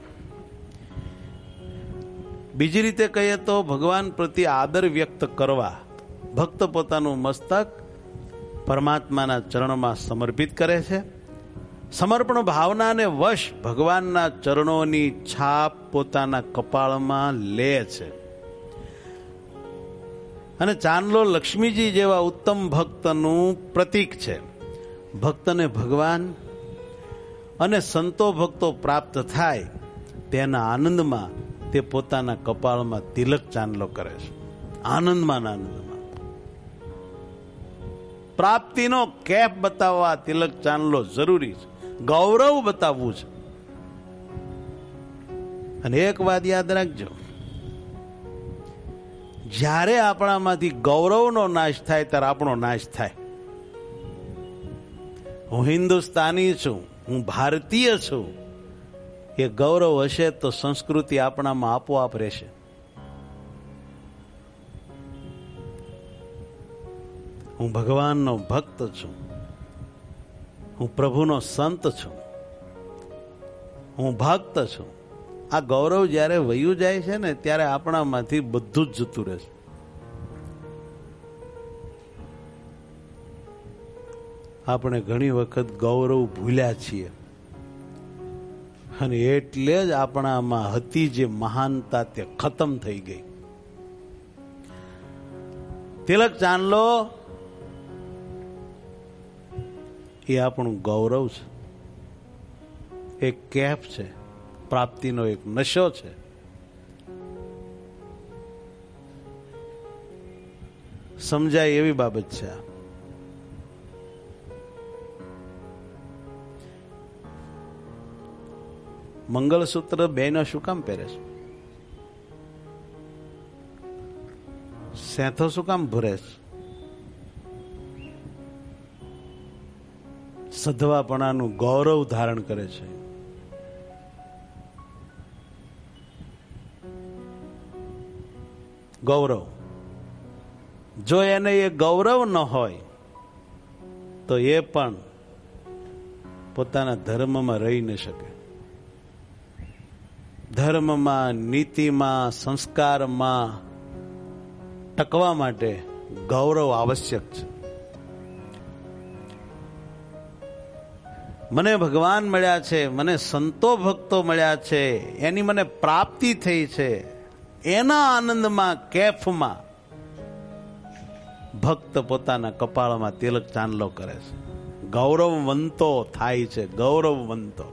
બીજી રીતે કહીએ તો ભગવાન પ્રત્યે આદર વ્યક્ત કરવા ભક્ત પોતાનું મસ્તક પરમાત્માના ચરણમાં સમર્પિત કરે છે. સમર્પણ ભાવનાને વશ ભગવાનના ચરણોની છાપ પોતાના કપાળમાં લે છે. અને ચાંદલો લક્ષ્મીજી જેવા ઉત્તમ ભક્તનું પ્રતીક છે. ભક્તને ભગવાન અને સંતો ભક્તો પ્રાપ્ત થાય તેના આનંદમાં તે પોતાના કપાળમાં તિલક ચાંદલો કરે છે. આનંદમાં આનંદમાં પ્રાપ્તિનો કેફ બતાવવા તિલક ચાંદલો જરૂરી છે. ગૌરવ બતાવવું છે. અને એક વાત યાદ રાખજો, જ્યારે આપણામાંથી ગૌરવનો નાશ થાય ત્યારે આપણો નાશ થાય. હું હિન્દુસ્તાની છું, હું ભારતીય છું, એ ગૌરવ હશે તો સંસ્કૃતિ આપણામાં આપોઆપ રહેશે. હું ભગવાનનો ભક્ત છું, હું પ્રભુનો સંત છું, હું ભક્ત છું. આ ગૌરવ જ્યારે વયું જાય છે ને ત્યારે આપણામાંથી બધું જ જતું રહેશે. આપણે ઘણી વખત ગૌરવ ભૂલ્યા છીએ અને એટલે જ આપણામાં હતી જે મહાનતા તે ખતમ થઈ ગઈ. તિલક ચાંદલો એ આપણું ગૌરવ છે, એક કેફ છે, પ્રાપ્તિનો એક નશો છે. સમજાય એવી બાબત છે. મંગળસૂત્ર બેનો શું કામ પહેરે છે? સેથો શું કામ ભરે છે? સધવાપણાનું ગૌરવ ધારણ કરે છે. ગૌરવ, જો એને એ ગૌરવ ન હોય તો એ પણ પોતાના ધર્મમાં રહી ન શકે. ધર્મમાં, નીતિમાં, સંસ્કારમાં ટકવા માટે ગૌરવ આવશ્યક છે. મને ભગવાન મળ્યા છે, મને સંતો ભક્તો મળ્યા છે, એની મને પ્રાપ્તિ થઈ છે, એના આનંદમાં, કેફમાં ભક્ત પોતાના કપાળમાં તિલક ચાંદલો કરે છે. ગૌરવવંતો થાય છે, ગૌરવવંતો.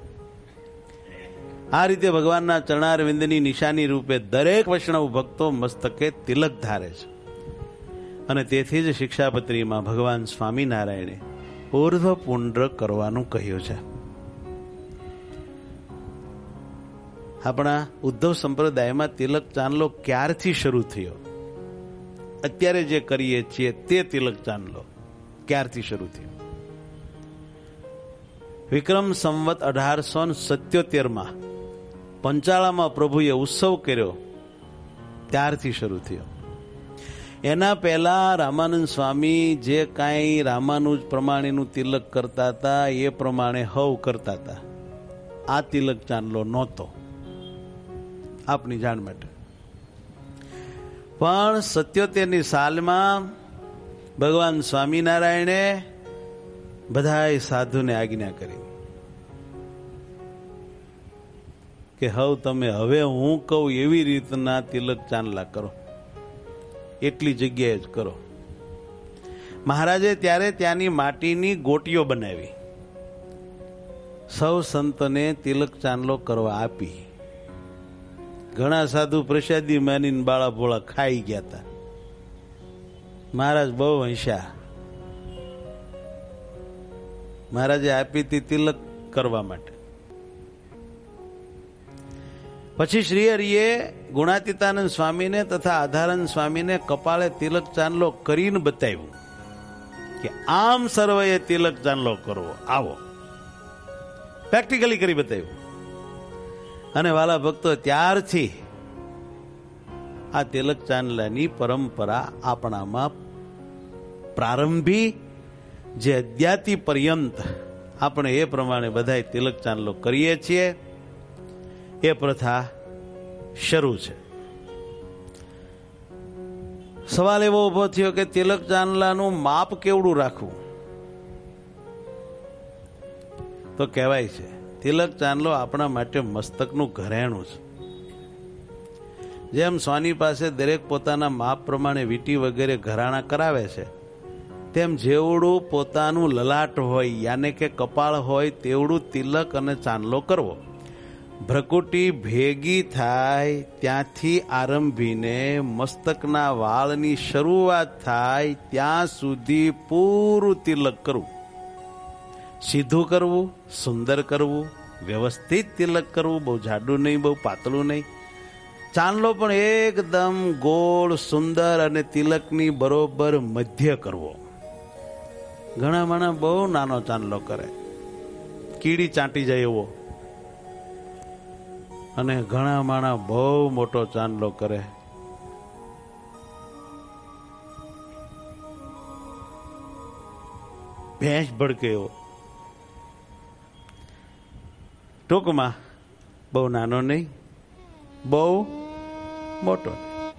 આ રીતે ભગવાનના ચરણારવિંદની નિશાની રૂપે દરેક વૈષ્ણવ ભક્તો મસ્તકે તિલક ધારે છે. અને તેથી જ શિક્ષાપત્રીમાં ભગવાન સ્વામિનારાયણે ઉર્ધ્વ પુંડ્ર કરવાનું કહ્યું છે. આપણા ઉદ્ધવ સંપ્રદાયમાં તિલક ચાંદલો ક્યારથી શરૂ થયો? અત્યારે જે કરીએ છીએ તે તિલક ચાંદલો ક્યારથી શરૂ થયો? વિક્રમ સંવત અઢારસો સત્યોતેર માં પંચાળામાં પ્રભુએ ઉત્સવ કર્યો ત્યારથી શરૂ થયો. એના પહેલા રામાનંદ સ્વામી જે કાંઈ રામાનુજ પ્રમાણેનું તિલક કરતા હતા એ પ્રમાણે હવ કરતા હતા. આ તિલક ચાંદલો નહોતો, આપની જાણ માટે. પણ સત્યોતેર ની સાલમાં ભગવાન સ્વામિનારાયણે બધાય સાધુને આજ્ઞા કરી કે હવ તમે હવે હું કહું એવી રીતના તિલક ચાંદલા કરો, એટલી જગ્યાએ જ કરો. મહારાજે ત્યારે ત્યાંની માટીની ગોટીઓ બનાવી, સૌ સંતને તિલક ચાંદલો કરવા આપી. ઘણા સાધુ પ્રસાદી માનીને બાળા ભોળા ખાઈ ગયા હતા. મહારાજ બહુ હંસ્યા. મહારાજે આપી હતી તિલક કરવા માટે. પછી શ્રી હરિએ ગુણાતીતાનંદ સ્વામીને તથા આધારાનંદ સ્વામીને કપાળે તિલક ચાંદલો કરીને બતાવ્યું કે આમ સર્વએ તિલક ચાંદલો કરવો, આવો પ્રેક્ટિકલી કરી બતાવ્યું. અને વાલા ભક્તો, ત્યારથી આ તિલક ચાંદલાની પરંપરા આપણામાં પ્રારંભી, જે અદ્યાતિ પર્યંત આપણે એ પ્રમાણે બધા તિલક ચાંદલો કરીએ છીએ, એ પ્રથા શરૂ છે. સવાલ એવો ઉભો થયો કે તિલક ચાંદલાનું માપ કેવડું રાખવું? તો કહેવાય છે તિલક ચાંદલો આપણા માટે મસ્તકનું ઘરેણું છે. જેમ સ્વાની પાસે દરેક પોતાના માપ પ્રમાણે વીંટી વગેરે ઘરાણા કરાવે છે, તેમ જેવડું પોતાનું લલાટ હોય યાને કે કપાળ હોય તેવડું તિલક અને ચાંદલો કરવો. ભ્રકુટી ભેગી થાય ત્યાંથી આરંભીને મસ્તકના વાળની શરૂઆત થાય ત્યાં સુધી પૂરું તિલક કરવું. સીધું કરવું, સુંદર કરવું, વ્યવસ્થિત તિલક કરવું, બહુ જાડું નહીં, બહુ પાતળું નહીં. ચાંદલો પણ એકદમ ગોળ, સુંદર અને તિલકની બરોબર મધ્ય કરવો. ઘણા માણસ બહુ નાનો ચાંદલો કરે, કીડી ચાંટી જાય એવો, અને ઘણા માણસ બહુ મોટો ચાંદલો કરે. ભેંસ ભડકે એવો. ટૂંકમાં બહુ નાનો નહીં, બહુ મોટો.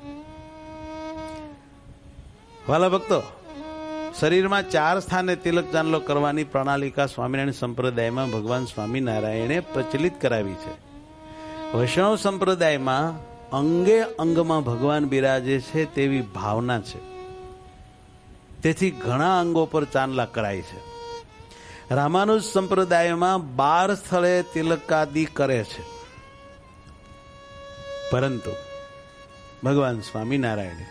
વાલા ભક્તો, શરીરમાં ચાર સ્થાને તિલક ચાંદલો કરવાની પ્રણાલિકા સ્વામિનારાયણ સંપ્રદાયમાં ભગવાન સ્વામિનારાયણે પ્રચલિત કરાવી છે. વૈષ્ણવ સંપ્રદાયમાં અંગે અંગમાં ભગવાન બિરાજે છે તેવી ભાવના છે. તેથી ઘણા અંગો પર ચાંદલા કરાય છે. રામાનુજ સંપ્રદાયમાં બાર સ્થળે તિલકાદિ કરે છે. પરંતુ ભગવાન સ્વામિનારાયણે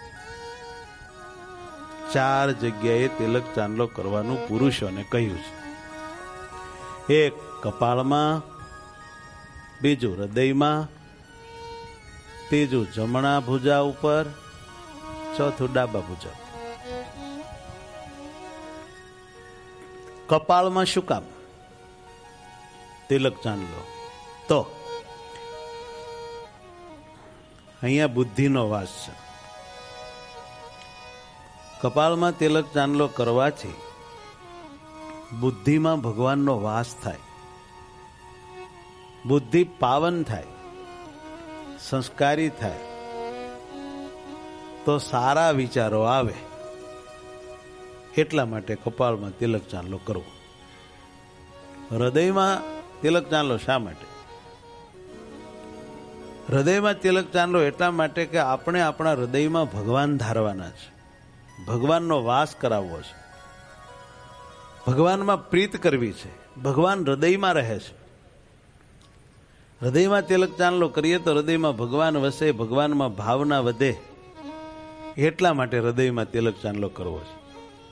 ચાર જગ્યાએ તિલક ચાંદલો કરવાનું પુરુષોને કહ્યું છે. એક કપાળમાં, બીજું હૃદયમાં, ત્રીજું જમણા ભુજા ઉપર, ચોથું ડાબા ભુજા. કપાળમાં શું કામ તિલક ચાંદલો? તો અહીંયા બુદ્ધિનો વાસ છે. કપાળમાં તિલક ચાંદલો કરવાથી બુદ્ધિમાં ભગવાનનો વાસ થાય, બુદ્ધિ પાવન થાય, સંસ્કારી થાય, તો સારા વિચારો આવે. એટલા માટે કપાળમાં તિલક ચાંદલો કરવો. હૃદયમાં તિલક ચાંદલો શા માટે? હૃદયમાં તિલક ચાંદલો એટલા માટે કે આપણે આપણા હૃદયમાં ભગવાન ધારવાના છે, ભગવાનનો વાસ કરાવવો છે, ભગવાનમાં પ્રીત કરવી છે. ભગવાન હૃદયમાં રહે છે. હૃદયમાં તિલક ચાંદલો કરીએ તો હૃદયમાં ભગવાન વસે, ભગવાનમાં ભાવના વધે. એટલા માટે હૃદયમાં તિલક ચાંદલો કરવો છે.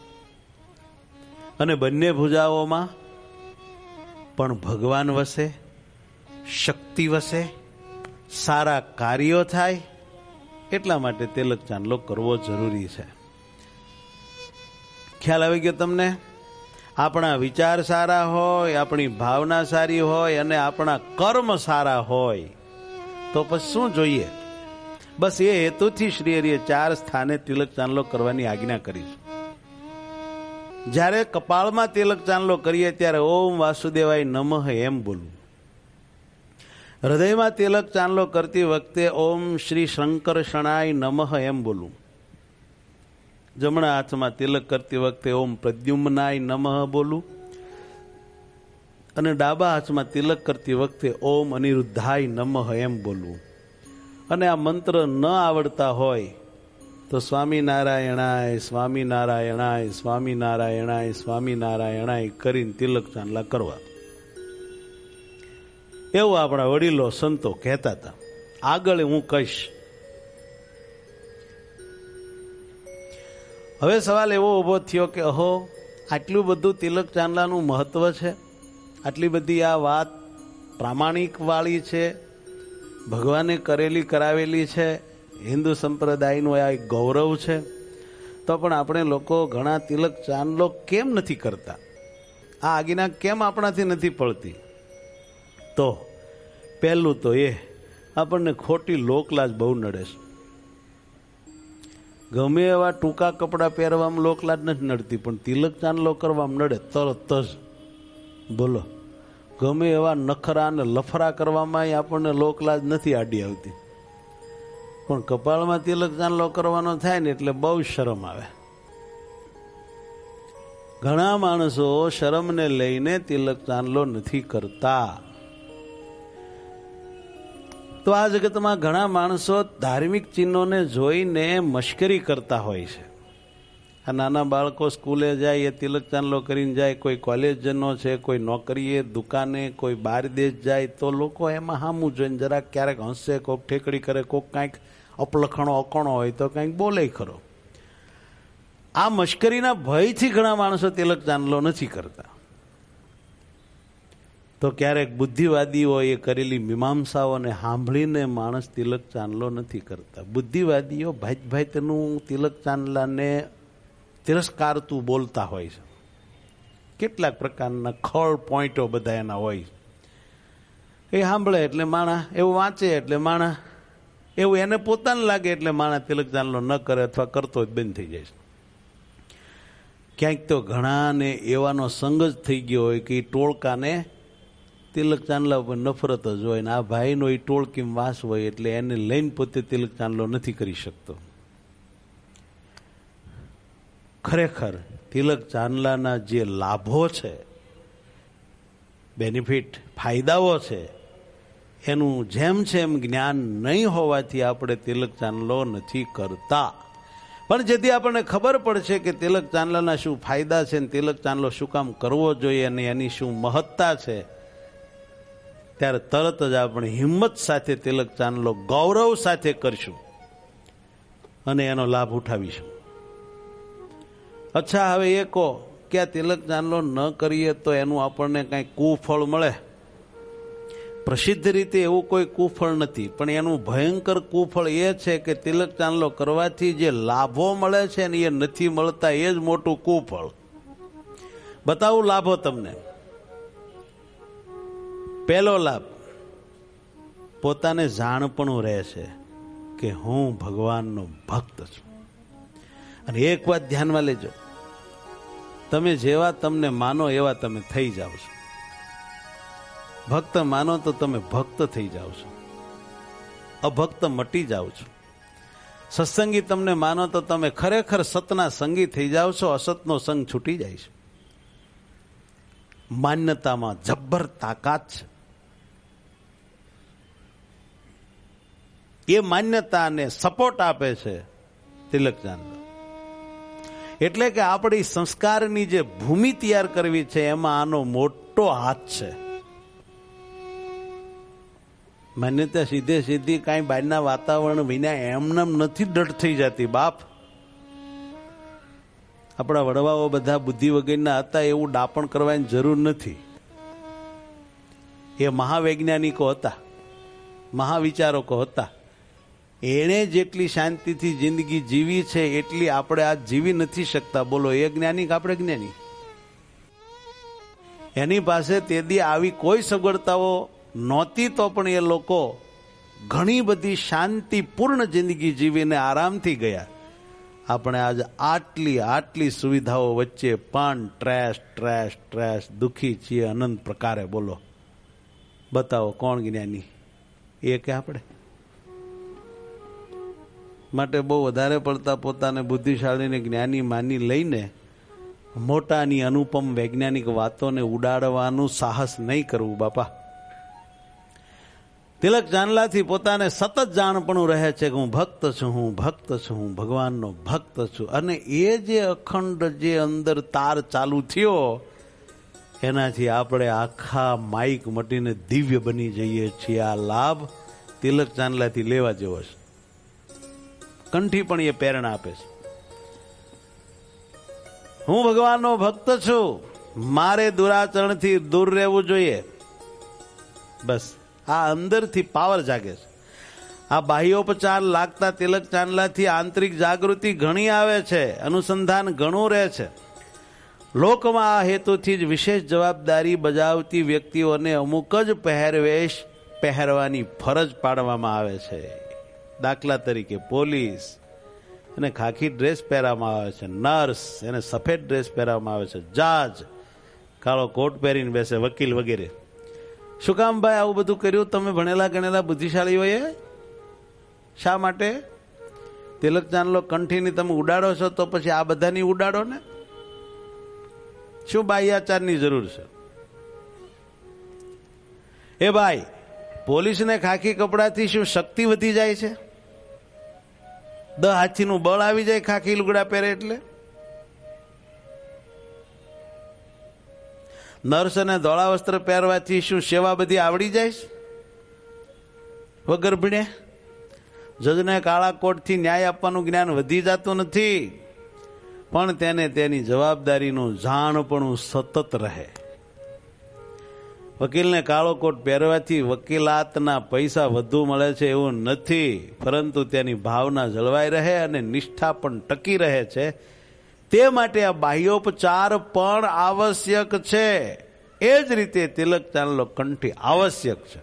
અને બંને ભુજાઓમાં પણ ભગવાન વસે, શક્તિ વસે, સારા કાર્યો થાય એટલા માટે તિલક ચાંદલો કરવો જરૂરી છે. ખ્યાલ આવી ગયો તમને? આપણા વિચાર સારા હોય, આપણી ભાવના સારી હોય અને આપણા કર્મ સારા હોય તો પછી શું જોઈએ? બસ એ હેતુથી શ્રી હરિએ ચાર સ્થાને તિલક ચાંદલો કરવાની આજ્ઞા કરી છે. જ્યારે કપાળમાં તિલક ચાંદલો કરીએ ત્યારે ઓમ વાસુદેવાય નમઃ એમ બોલવું. હૃદયમાં તિલક ચાંદલો કરતી વખતે ઓમ શ્રી શંકર શણાય નમઃ એમ બોલવું. જમણા હાથમાં તિલક કરતી વખતે ઓમ પ્રદ્યુમ્નાય નમઃ બોલવું અને ડાબા હાથમાં તિલક કરતી વખતે ઓમ અનિરુદ્ધાય નમઃ એમ બોલવું. અને આ મંત્ર ન આવડતા હોય તો સ્વામિનારાયણાય સ્વામિનારાયણાય સ્વામિનારાયણાય સ્વામિનારાયણાય કરીને તિલક ચાંદલા કરવા. એવું આપણા વડીલો સંતો કહેતા હતા. આગળ હું કહીશ. હવે સવાલ એવો ઉભો થયો કે અહો, આટલું બધું તિલક ચાંદલાનું મહત્વ છે, આટલી બધી આ વાત પ્રામાણિક વાળી છે, ભગવાને કરેલી કરાવેલી છે, હિન્દુ સંપ્રદાયનું આ એક ગૌરવ છે, તો પણ આપણે લોકો ઘણા તિલક ચાંદલો કેમ નથી કરતા? આ આજ્ઞા કેમ આપણાથી નથી પડતી? તો પહેલું તો એ આપણને ખોટી લોકલાજ બહુ નડે છે. ગમે એવા ટૂંકા કપડાં પહેરવામાં લોકલાજ નથી નડતી, પણ તિલક ચાંદલો કરવામાં નડે તરત જ. બોલો, ગમે એવા નખરા અને લફરા કરવામાં આપણને લોકલાજ નથી આડી આવતી, પણ કપાળમાં તિલક ચાંદલો કરવાનો થાય ને એટલે બહુ શરમ આવે. ઘણા માણસો શરમને લઈને તિલક ચાંદલો નથી કરતા. તો આ જગતમાં ઘણા માણસો ધાર્મિક ચિહ્નોને જોઈને મશ્કરી કરતા હોય છે. આ નાના બાળકો સ્કૂલે જાય, એ તિલક ચાંદલો કરીને જાય. કોઈ કોલેજનો છે, કોઈ નોકરીએ, દુકાને, કોઈ બહાર દેશ જાય તો લોકો એમાં હામું જોઈને જરાક ક્યારેક હસશે, કોઈક ઠેકડી કરે, કોઈક કાંઈક અપલખણો અકણો હોય તો કાંઈક બોલે ખરો. આ મશ્કરીના ભયથી ઘણા માણસો તિલક ચાંદલો નથી કરતા. તો ક્યારેક બુદ્ધિવાદીઓએ કરેલી મીમાંસાઓને સાંભળીને માણસ તિલક ચાંદલો નથી કરતા. બુદ્ધિવાદીઓ ભાત ભાતનું તિલક ચાંદલાને તિરસ્કારતું બોલતા હોય છે. કેટલાક પ્રકારના ખળ પોઈન્ટો બધા એના હોય. એ સાંભળે એટલે માણા, એવું વાંચે એટલે માણા, એવું એને પોતાને લાગે એટલે માણા તિલક ચાંદલો ન કરે અથવા કરતો જ બંધ થઈ જાય છે. ક્યાંક તો ઘણાને એવાનો સંગ જ થઈ ગયો હોય કે એ ટોળકાને તિલક ચાંદલા ઉપર નફરત જ હોય ને આ ભાઈનો એ ટોળકીમાં વાસ હોય એટલે એને લઈને પોતે તિલક ચાંદલો નથી કરી શકતો. ખરેખર તિલક ચાંદલાના જે લાભો છે, બેનિફિટ, ફાયદાઓ છે, એનું જેમ છે એમ જ્ઞાન નહીં હોવાથી આપણે તિલક ચાંદલો નથી કરતા. પણ જેથી આપણને ખબર પડશે કે તિલક ચાંદલાના શું ફાયદા છે ને તિલક ચાંદલો શું કામ કરવો જોઈએ અને એની શું મહત્તા છે, ત્યારે તરત જ આપણે હિંમત સાથે તિલક ચાંદલો ગૌરવ સાથે કરશું અને એનો લાભ ઉઠાવીશું. અચ્છા, હવે એ કહો કે આ તિલક ચાંદલો ન કરીએ તો એનું આપણને કંઈ કુફળ મળે? પ્રસિદ્ધ રીતે એવું કોઈ કુફળ નથી, પણ એનું ભયંકર કુફળ એ છે કે તિલક ચાંદલો કરવાથી જે લાભો મળે છે ને એ નથી મળતા, એ જ મોટું કુફળ. બતાવું લાભો તમને. પહેલો લાભ, પોતાને જાણપણું રહે છે કે હું ભગવાનનો ભક્ત છું. અને એક વાત ધ્યાનમાં લેજો, તમે જેવા તમને માનો એવા તમે થઈ જાઓ છો. ભક્ત માનો તો તમે ભક્ત થઈ જાઓ છો, અભક્ત મટી જાઓ છો. સત્સંગી તમને માનો તો તમે ખરેખર સતના સંગી થઈ જાઓ છો, અસતનો સંગ છૂટી જાય છે. માન્યતામાં જબ્બર તાકાત છે. એ માન્યતાને સપોર્ટ આપે છે તિલક ચાંદલો. એટલે કે આપણી સંસ્કારની જે ભૂમિ તૈયાર કરવી છે એમાં આનો મોટો હાથ છે. માન્યતા સીધે સીધી કાંઈ બહારના વાતાવરણ વિના એમનેમ નથી દઢ થઈ જતી બાપ. આપણા વડવાઓ બધા બુદ્ધિ વગરના હતા, એવું ડાપણ કરવાની જરૂર નથી. એ મહાવૈજ્ઞાનિકો હતા. મહાવિચારકો હતા. એણે જેટલી શાંતિથી જિંદગી જીવી છે એટલી આપણે આ જીવી નથી શકતા. બોલો, એ જ્ઞાની કે આપણે જ્ઞાની? એની પાસે તેદી આવી કોઈ સગવડતાઓ નહોતી, તો પણ એ લોકો ઘણી બધી શાંતિપૂર્ણ જિંદગી જીવીને આરામથી ગયા. આપણે આજે આટલી આટલી સુવિધાઓ વચ્ચે પણ ટ્રેસ ટ્રેસ ટ્રેસ દુઃખી છીએ અનંત પ્રકારે. બોલો, બતાવો કોણ જ્ઞાની? એ કે આપણે? માટે બહુ વધારે પડતા પોતાને બુદ્ધિશાળીને જ્ઞાની માની લઈને મોટાની અનુપમ વૈજ્ઞાનિક વાતોને ઉડાડવાનું સાહસ નહીં કરવું બાપા. તિલક ચાંદલાથી પોતાને સતત જાણપણું રહે છે કે હું ભક્ત છું, હું ભક્ત છું, હું ભગવાનનો ભક્ત છું. અને એ જે અખંડ જે અંદર તાર ચાલુ થયો એનાથી આપણે આખા માઇક મટીને દિવ્ય બની જઈએ છીએ. આ લાભ તિલક ચાંદલાથી લેવા જેવો છે. કંઠી પણ એ પ્રેરણા આપે છે. હું ભગવાનનો ભક્ત છું, મારે દુરાચરણથી દૂર રહેવું જોઈએ. બસ આ અંદરથી પાવર જાગે છે. આ બાહ્યોપચાર લાગતા તિલક ચાંદલાથી આંતરિક જાગૃતિ ઘણી આવે છે, અનુસંધાન ઘણું રહે છે. લોકમાં આ હેતુથી જ વિશેષ જવાબદારી બજાવતી વ્યક્તિઓને અમુક જ પહેરવેશ પહેરવાની ફરજ પાડવામાં આવે છે. દાખલા તરીકે પોલીસ એને ખાખી ડ્રેસ પહેરવામાં આવે છે, નર્સ એને સફેદ ડ્રેસ પહેરવામાં આવે છે, જજ કાળો કોટ પહેરીને બેસે, વકીલ વગેરે. શું કામ ભાઈ આવું બધું કર્યું તમે ભણેલા ગણેલા બુદ્ધિશાળીઓએ? શા માટે? તિલક ચાંદલો કંઠીની તમે ઉડાડો છો તો પછી આ બધાની ઉડાડો ને. શું બાહ્યાચારની જરૂર છે? એ ભાઈ, પોલીસને ખાખી કપડાથી શું શક્તિ વધી જાય છે? દ હાથીનું બળ આવી જાય ખાખી લુગડા પહેરે એટલે? નર્સ અને ધોળા વસ્ત્ર પહેરવાથી શું સેવા બધી આવડી જાય? વગર ભીણે જજને કાળા કોટથી ન્યાય આપવાનું જ્ઞાન વધી જતું નથી, પણ તેને તેની જવાબદારીનું જાણપણું સતત રહે. વકીલને કાળો કોટ પહેરવાથી વકીલાતના પૈસા વધુ મળે છે એવું નથી, પરંતુ તેની ભાવના જળવાઈ રહે અને નિષ્ઠા પણ ટકી રહે છે. તે માટે આ બાહ્યોપચાર પણ આવશ્યક છે. એ જ રીતે તિલક ચાંદલો કંઠી આવશ્યક છે,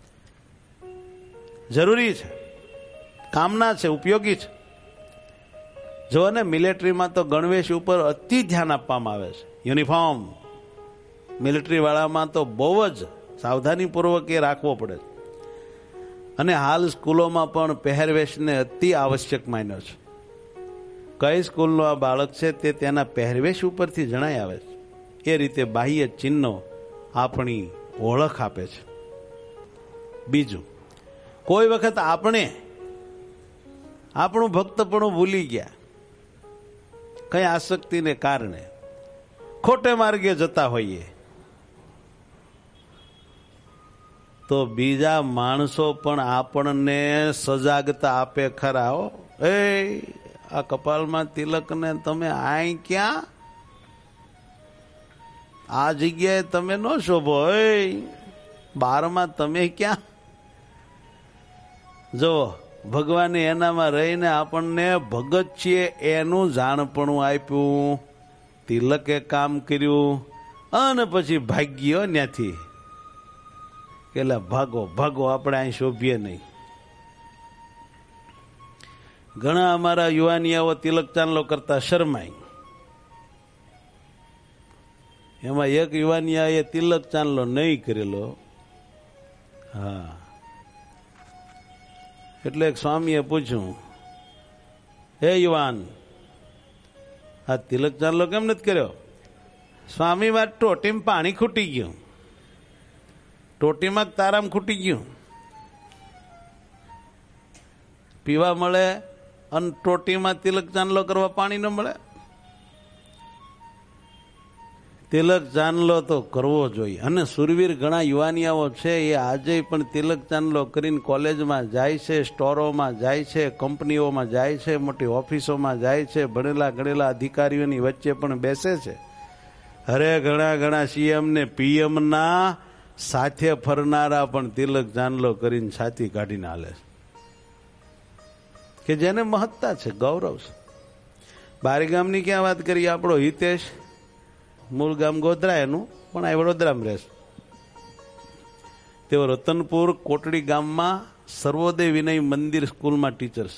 જરૂરી છે, કામના છે, ઉપયોગી છે. જો ને મિલિટરીમાં તો ગણવેશ ઉપર અતિ ધ્યાન આપવામાં આવે છે. યુનિફોર્મ મિલિટરી વાળામાં તો બહુ જ સાવધાનીપૂર્વક એ રાખવો પડે છે. અને હાલ સ્કૂલોમાં પણ પહેરવેશને અતિ આવશ્યક માન્યો છે. કઈ સ્કૂલનો આ બાળક છે તે તેના પહેરવેશ ઉપરથી જણાઈ આવે છે. એ રીતે બાહ્ય ચિહ્નો આપણી ઓળખ આપે છે. બીજું, કોઈ વખત આપણે આપણું ભક્તપણું ભૂલી ગયા, કઈ આસક્તિને કારણે ખોટે માર્ગે જતા હોઈએ, તો બીજા માણસો પણ આપણને સજાગતા આપે ખરા. હો, એ આ કપાળમાં તિલક ને તમે આય ક્યાં? આ જગ્યાએ તમે ન શોભો. એ બારમાં તમે ક્યાં? જો ભગવાને એનામાં રહીને આપણને ભગત છીએ એનું જાણપણું આપ્યું, તિલકે કામ કર્યું, અને પછી ભાગ્યો ત્યાંથી કે ભાગો ભાગો, આપણે અહીં શોભીએ નહીં. ઘણા અમારા યુવાનિયાઓ તિલક ચાંદલો કરતા શરમાય. એમાં એક યુવાનિયાએ તિલક ચાંદલો નહીં કરેલો. હા, એટલે એક સ્વામીએ પૂછ્યું, હે યુવાન, આ તિલક ચાંદલો કેમ નથી કર્યો? સ્વામી, વાત ટોટીમાં પાણી ખૂટી ગયું. ટોટીમાં તારામ ખૂટી ગયું. પીવા મળે અને ટોટીમાં તિલક ચાંદલો કરવા પાણી ન મળે. તિલક ચાંદલો તો કરવો જોઈએ. અને સુરવીર ઘણા યુવાનિયાઓ છે, એ આજે પણ તિલક ચાંદલો કરીને કોલેજમાં જાય છે, સ્ટોરોમાં જાય છે, કંપનીઓમાં જાય છે, મોટી ઓફિસોમાં જાય છે, ભણેલા ગણેલા અધિકારીઓની વચ્ચે પણ બેસે છે. અરે ઘણા ઘણા સીએમ ને પીએમ ના સાથે ફરનારા પણ તિલક ચાંદલો કરીને છાતી કાઢીને હાલે છે, કે જેને મહત્તા છે, ગૌરવ છે. બારી ગામની ક્યાં વાત કરીએ, આપણો હિતેશ મૂળ ગામ ગોધરા એનું, પણ આ વડોદરામાં રહેશે. તેઓ રતનપુર કોટડી ગામમાં સર્વોદય વિનય મંદિર સ્કૂલમાં ટીચર્સ.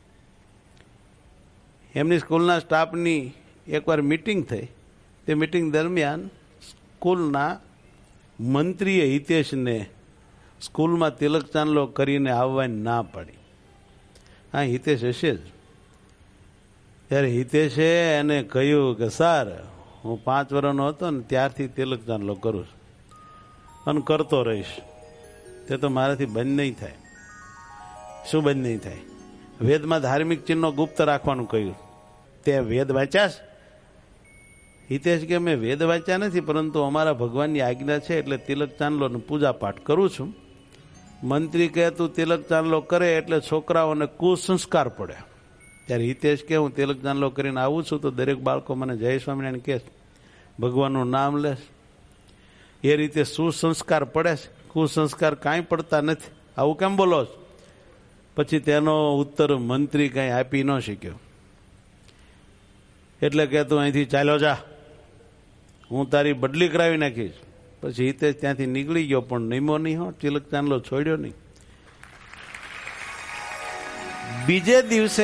એમની સ્કૂલના સ્ટાફની એકવાર મિટિંગ થઈ. તે મિટિંગ દરમિયાન સ્કૂલના મંત્રીએ હિતેશને સ્કૂલમાં તિલક ચાંદલો કરીને આવવાની ના પાડી. હા, હિતેશ હશે જ. ત્યારે હિતેશે એને કહ્યું કે સર, હું પાંચ વર્ષનો હતો ને ત્યારથી તિલક ચાંદલો કરું છું અને કરતો રહીશ. તે તો મારાથી બંધ નહીં થાય. શું બંધ નહીં થાય? વેદમાં ધાર્મિક ચિહ્નો ગુપ્ત રાખવાનું કહ્યું. તે વેદ વાંચ્યા? હિતેશ કે મેં વેદ વાંચ્યા નથી, પરંતુ અમારા ભગવાનની આજ્ઞા છે એટલે તિલક ચાંદલો પૂજા પાઠ કરું છું. મંત્રી કહે તું તિલક ચાંદલો કરે એટલે છોકરાઓને કુસંસ્કાર પડે. ત્યારે હિતેશ કે હું તિલક ચાંદલો કરીને આવું છું તો દરેક બાળકો મને જય સ્વામિનારાયણ કહે, ભગવાનનું નામ લે. એ રીતે સુસંસ્કાર પડે છે, કુસંસ્કાર કાંઈ પડતા નથી. આવું કેમ બોલો? પછી તેનો ઉત્તર મંત્રી કાંઈ આપી ન શક્યો. એટલે કે તું અહીંથી ચાલ્યો જા, હું તારી બદલી કરાવી નાખીશ. પછી હિતેશ ત્યાંથી નીકળી ગયો, પણ નિમો નહીં, હો, તિલક ચાંદલો છોડ્યો નહીં. બીજે દિવસે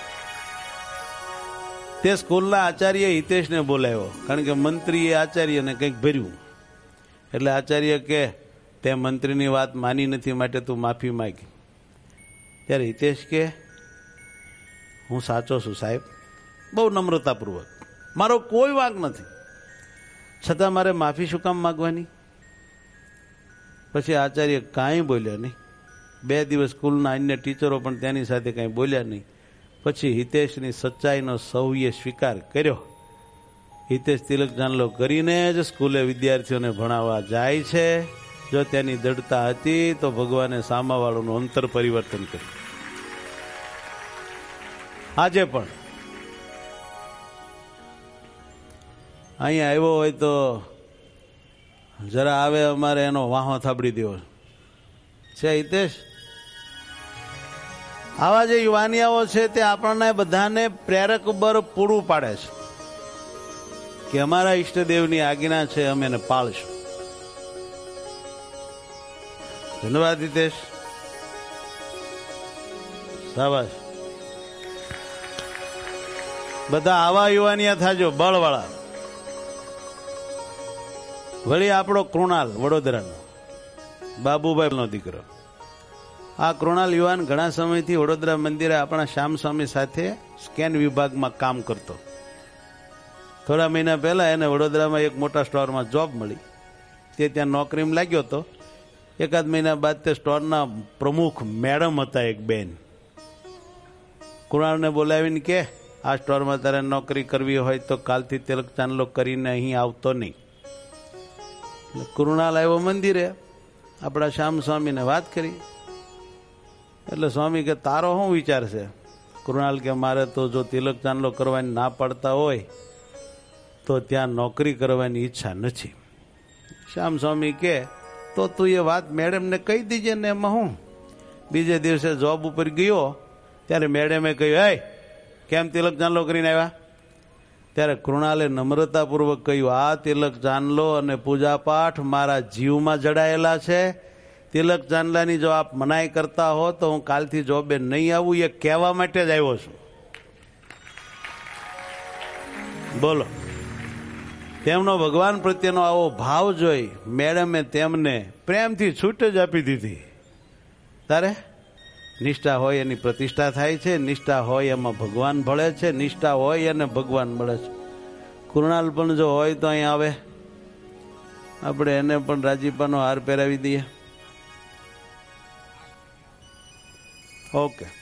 તે સ્કૂલના આચાર્ય હિતેશને બોલાવ્યો, કારણ કે મંત્રીએ આચાર્યને કંઈક ભર્યું. એટલે આચાર્ય કે તે મંત્રીની વાત માની નથી, માટે તું માફી માંગી. ત્યારે હિતેશ કે હું સાચો છું સાહેબ, બહુ નમ્રતાપૂર્વક, મારો કોઈ વાંક નથી, છતાં મારે માફી શું કામ માગવાની? પછી આચાર્ય કાંઈ બોલ્યા નહીં. બે દિવસ સ્કૂલના અન્ય ટીચરો પણ તેની સાથે કાંઈ બોલ્યા નહીં. પછી હિતેશની સચ્ચાઈનો સૌએ સ્વીકાર કર્યો. હિતેશ તિલક ચાંદલો કરીને જ સ્કૂલે વિદ્યાર્થીઓને ભણાવવા જાય છે. જો તેની દૃઢતા હતી તો ભગવાને સામાવાળાનું અંતર પરિવર્તન કર્યું. આજે પણ અહીંયા આવ્યો હોય તો જરા આવે, અમારે એનો વાહો થાબડી દેવો છે. હિતેશ, આવા જે યુવાનિયાઓ છે તે આપણને બધાને પ્રેરક બળ પૂરું પાડે છે કે અમારા ઈષ્ટદેવની આજ્ઞા છે, અમે એને પાળશું. ધન્યવાદ હિતેશ, શાબાશ. બધા આવા યુવાનિયા થાજો, બળવાળા. વળી આપણો કૃણાલ, વડોદરાનો બાબુભાઈ નો દીકરો. આ કૃણાલ યુવાન ઘણા સમયથી વડોદરા મંદિરે આપણા શ્યામ સ્વામી સાથે સ્કેન વિભાગમાં કામ કરતો. થોડા મહિના પહેલા એને વડોદરામાં એક મોટા સ્ટોરમાં જોબ મળી. તે ત્યાં નોકરીમાં લાગ્યો હતો. એકાદ મહિના બાદ તે સ્ટોરના પ્રમુખ મેડમ હતા, એક બેન. કૃણાલને બોલાવીને કે આ સ્ટોરમાં તારે નોકરી કરવી હોય તો કાલથી તિલક ચાંદલો કરીને અહીં આવતો નહીં. કૃણાલ આવ્યો મંદિરે, આપણા શ્યામ સ્વામીને વાત કરી. એટલે સ્વામી કે તારો શું વિચાર છે? કૃણાલ કે મારે તો જો તિલક ચાંદલો કરવાની ના પાડતા હોય તો ત્યાં નોકરી કરવાની ઈચ્છા નથી. શ્યામ સ્વામી કે તો તું એ વાત મેડમને કહી દીજે ને, એમાં હું. બીજે દિવસે જોબ ઉપર ગયો ત્યારે મેડમે કહ્યું, હે કેમ તિલક ચાંદલો કરીને આવ્યા? ત્યારે કૃણાલે નમ્રતાપૂર્વક કહ્યું, આ તિલક ચાંદલો અને પૂજાપાઠ મારા જીવમાં જડાયેલા છે. તિલક ચાંદલાની જો આપ મનાઈ કરતા હો તો હું કાલથી જોબે નહીં આવું, એ કહેવા માટે જ આવ્યો છું. બોલો. તેમનો ભગવાન પ્રત્યેનો આવો ભાવ જોઈ મેડમે તેમને પ્રેમથી છૂટ જ આપી દીધી. તારે નિષ્ઠા હોય એની પ્રતિષ્ઠા થાય છે, નિષ્ઠા હોય એમાં ભગવાન ભળે છે, નિષ્ઠા હોય એને ભગવાન મળે છે. કૃણાલ પણ જો હોય તો અહીં આવે, આપણે એને પણ રાજીપાનો હાર પહેરાવી દઈએ. ઓકે.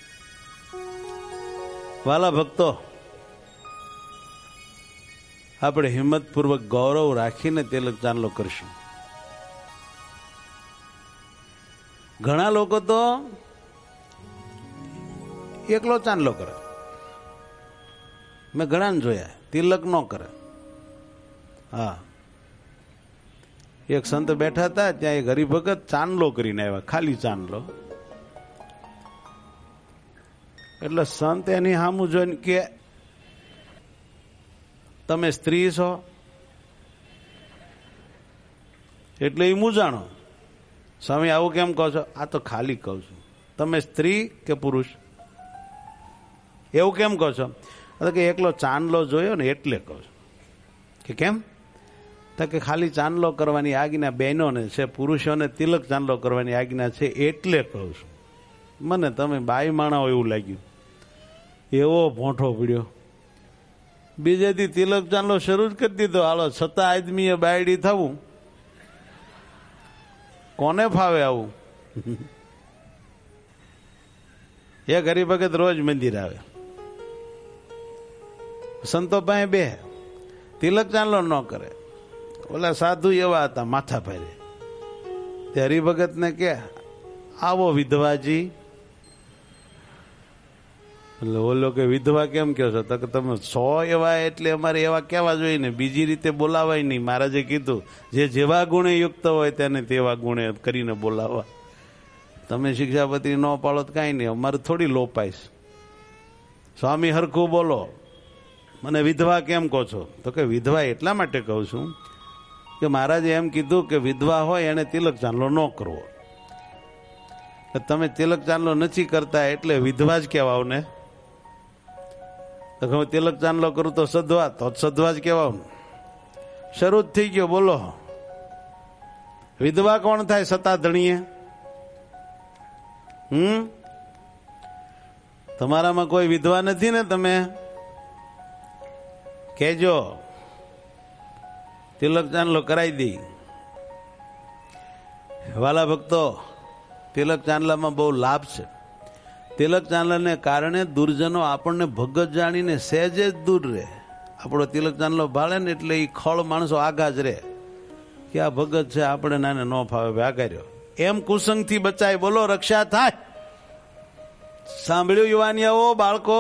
વાલા ભક્તો, આપણે હિંમતપૂર્વક ગૌરવ રાખીને તિલક ચાંદલો કરશું. ઘણા લોકો તો એકલો ચાંદલો કરે, મેં ઘણાને જોયા, તિલક ન કરે. હા, એક સંત બેઠા હતા, ત્યાં એક હરિભગત ચાંદલો કરીને આવ્યા, ખાલી ચાંદલો. એટલે સંત એની સામું જોઈને કે તમે સ્ત્રી છો? એટલે એ મૂંઝાણો. સ્વામી આવું કેમ કહો છો? આ તો ખાલી કહું છું. તમે સ્ત્રી કે પુરુષ એવું કેમ કહો છો? કે એકલો ચાંદલો જોયો ને એટલે કહું છું. કે કેમ? તો કે ખાલી ચાંદલો કરવાની આજ્ઞા બહેનોને છે, પુરુષોને તિલક ચાંદલો કરવાની આજ્ઞા છે એટલે કહું છું. મને તમે બાઈ માણા એવું લાગ્યું. એવો ભોંઠો પડ્યો. બીજેથી તિલક ચાંદલો શરૂ જ કરી દીધો. હાલો, છતાં આદમીએ બાયડી થવું કોને ફાવે? આવું એક હરિભગત રોજ મંદિર આવે, સંતો પાસે બે, તિલક ચાંદલો ન કરે. ઓલા સાધુ એવા હતા માથા ભારે. તે હરિભગત ને કે આવો વિધવાજી. એટલે ઓલો કે વિધવા કેમ કહો છો? તો કે તમે સો એવા એટલે અમારે એવા કહેવા જોઈએ ને, બીજી રીતે બોલાવાય નહીં. મહારાજે કીધું જે જેવા ગુણે યુક્ત હોય તેને તેવા ગુણે કરીને બોલાવવા. તમે શિક્ષાપતિ ન પાડો તો કાંઈ નહીં, અમારે થોડી લોપાઈશ. સ્વામી હરખું બોલો, મને વિધવા કેમ કહો છો? તો કે વિધવા એટલા માટે કહું છું કે મહારાજે એમ કીધું કે વિધવા હોય એને તિલક ચાંદલો ન કરવો. તમે તિલક ચાંદલો નથી કરતા એટલે વિધવા જ કહેવાવ ને. તો હું તિલક ચાંદલો કરું તો સધવા, તો સધવા જ કહેવાવ. શરૂ જ થઈ ગયો. બોલો, વિધવા કોણ થાય? સતાધણીએ. હમ તમારામાં કોઈ વિધવા નથી ને? તમે કહેજો, તિલક ચાંદલો કરાવી દઈ. વાલા ભક્તો, તિલક ચાંદલામાં બહુ લાભ છે. તિલક ચાંદલાને કારણે દુર્જનો આપણને ભગત જાણીને સહેજે જ દૂર રહે. આપણો તિલક ચાંદલો ભાળે ને એટલે એ ખળ માણસો આગા જ રહે કે આ ભગત છે, આપણે નાને ન ફાવે આગા રહ્યો. એમ કુસંગથી બચાય. બોલો, રક્ષા થાય. સાંભળ્યું યુવાનિયાઓ, બાળકો?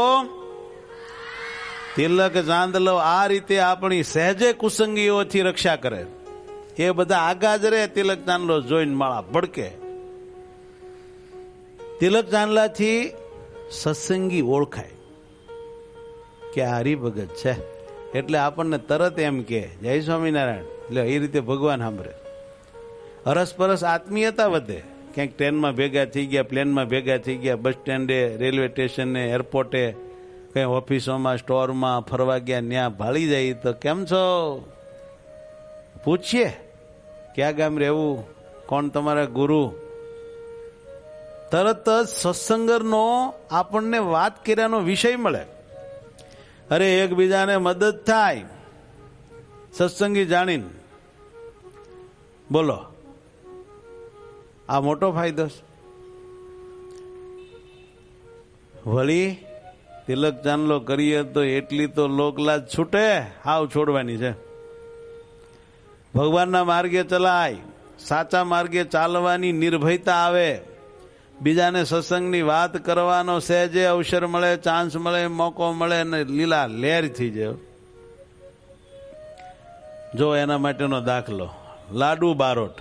તિલક ચાંદલો આ રીતે આપણી સહેજે કુસંગીઓથી રક્ષા કરે. એ બધા આગા જ રહે. તિલક ચાંદલો જોઈને માળા ભડકે. તિલક ચાંદલાથી સત્સંગી ઓળખાય કે આ હરિભગત છે. એટલે આપણને તરત એમ કે જય સ્વામિનારાયણ. એટલે એ રીતે ભગવાન સાંભળે. અરસપરસ આત્મીયતા વધે. ક્યાંક ટ્રેનમાં ભેગા થઈ ગયા, પ્લેનમાં ભેગા થઈ ગયા, બસ સ્ટેન્ડે, રેલવે સ્ટેશને, એરપોર્ટે, કઈ ઓફિસોમાં, સ્ટોરમાં ફરવા ગયા, ત્યાં ભાળી જાય તો કેમ છો પૂછીએ, ક્યાં ગામ રહેવું, કોણ તમારા ગુરુ. તરત જ સત્સંગનો આપણને વાત કર્યાનો વિષય મળે. અરે એકબીજાને મદદ થાય સત્સંગી જાણીને. બોલો, આ મોટો ફાયદો છે. વળી તિલક ચાંદલો કરીએ તો એટલી તો લોકલાજ છૂટે, હાવ છોડવાની છે. ભગવાનના માર્ગે ચલાય, સાચા માર્ગે ચાલવાની નિર્ભયતા આવે. બીજાને સત્સંગની વાત કરવાનો સહેજે અવસર મળે, ચાન્સ મળે, મોકો મળે અને લીલા લહેર થઈ જાય. જો એના માટેનો દાખલો, લાડુ બારોટ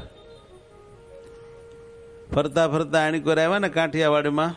ફરતા ફરતા આણી કોઈ આવ્યા ને કાઠિયાવાડમાં,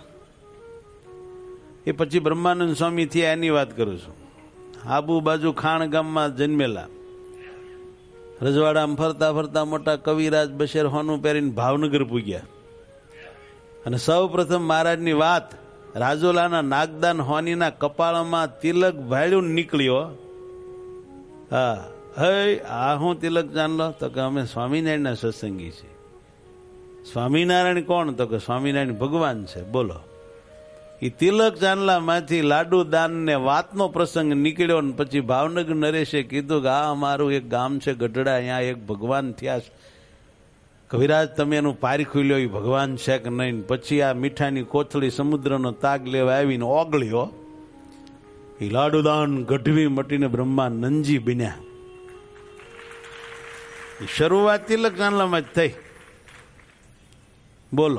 એ પછી બ્રહ્માનંદ સ્વામી થયા એની વાત કરું છું. આબુ બાજુ ખાણ ગામમાં જન્મેલા, રજવાડામાં ફરતા ફરતા મોટા કવિરાજ બશેર હોનું પહેરીને ભાવનગર પૂગ્યા. અને સૌ પ્રથમ મહારાજની વાત રાજોલાના નાગદાન હોનીના કપાળમાં તિલક ભાડ્યું નીકળ્યો. હા, હે આ હું તિલક ચાંદલો? તો કે અમે સ્વામિનારાયણના સત્સંગી છીએ. સ્વામિનારાયણ કોણ? તો કે સ્વામિનારાયણ ભગવાન છે. બોલો, એ તિલક ચાંદલામાંથી લાડુ દાન ને વાતનો પ્રસંગ નીકળ્યો. ને પછી ભાવનગર નરેશે કીધું કે આ અમારું એક ગામ છે ગઢડા, અહીંયા એક ભગવાન થયા છે. કવિરાજ તમે એનું પારીખું લ્યો, એ ભગવાન છે કે નહીં. પછી આ મીઠાની કોથળી સમુદ્રનો તાગ લેવા આવીને ઓગળ્યો. એ લાડુદાન ગઢવી મટીને બ્રહ્મા નંજી બન્યા. શરૂઆત તિલક ચાંદલામાં જ થઈ. બોલો,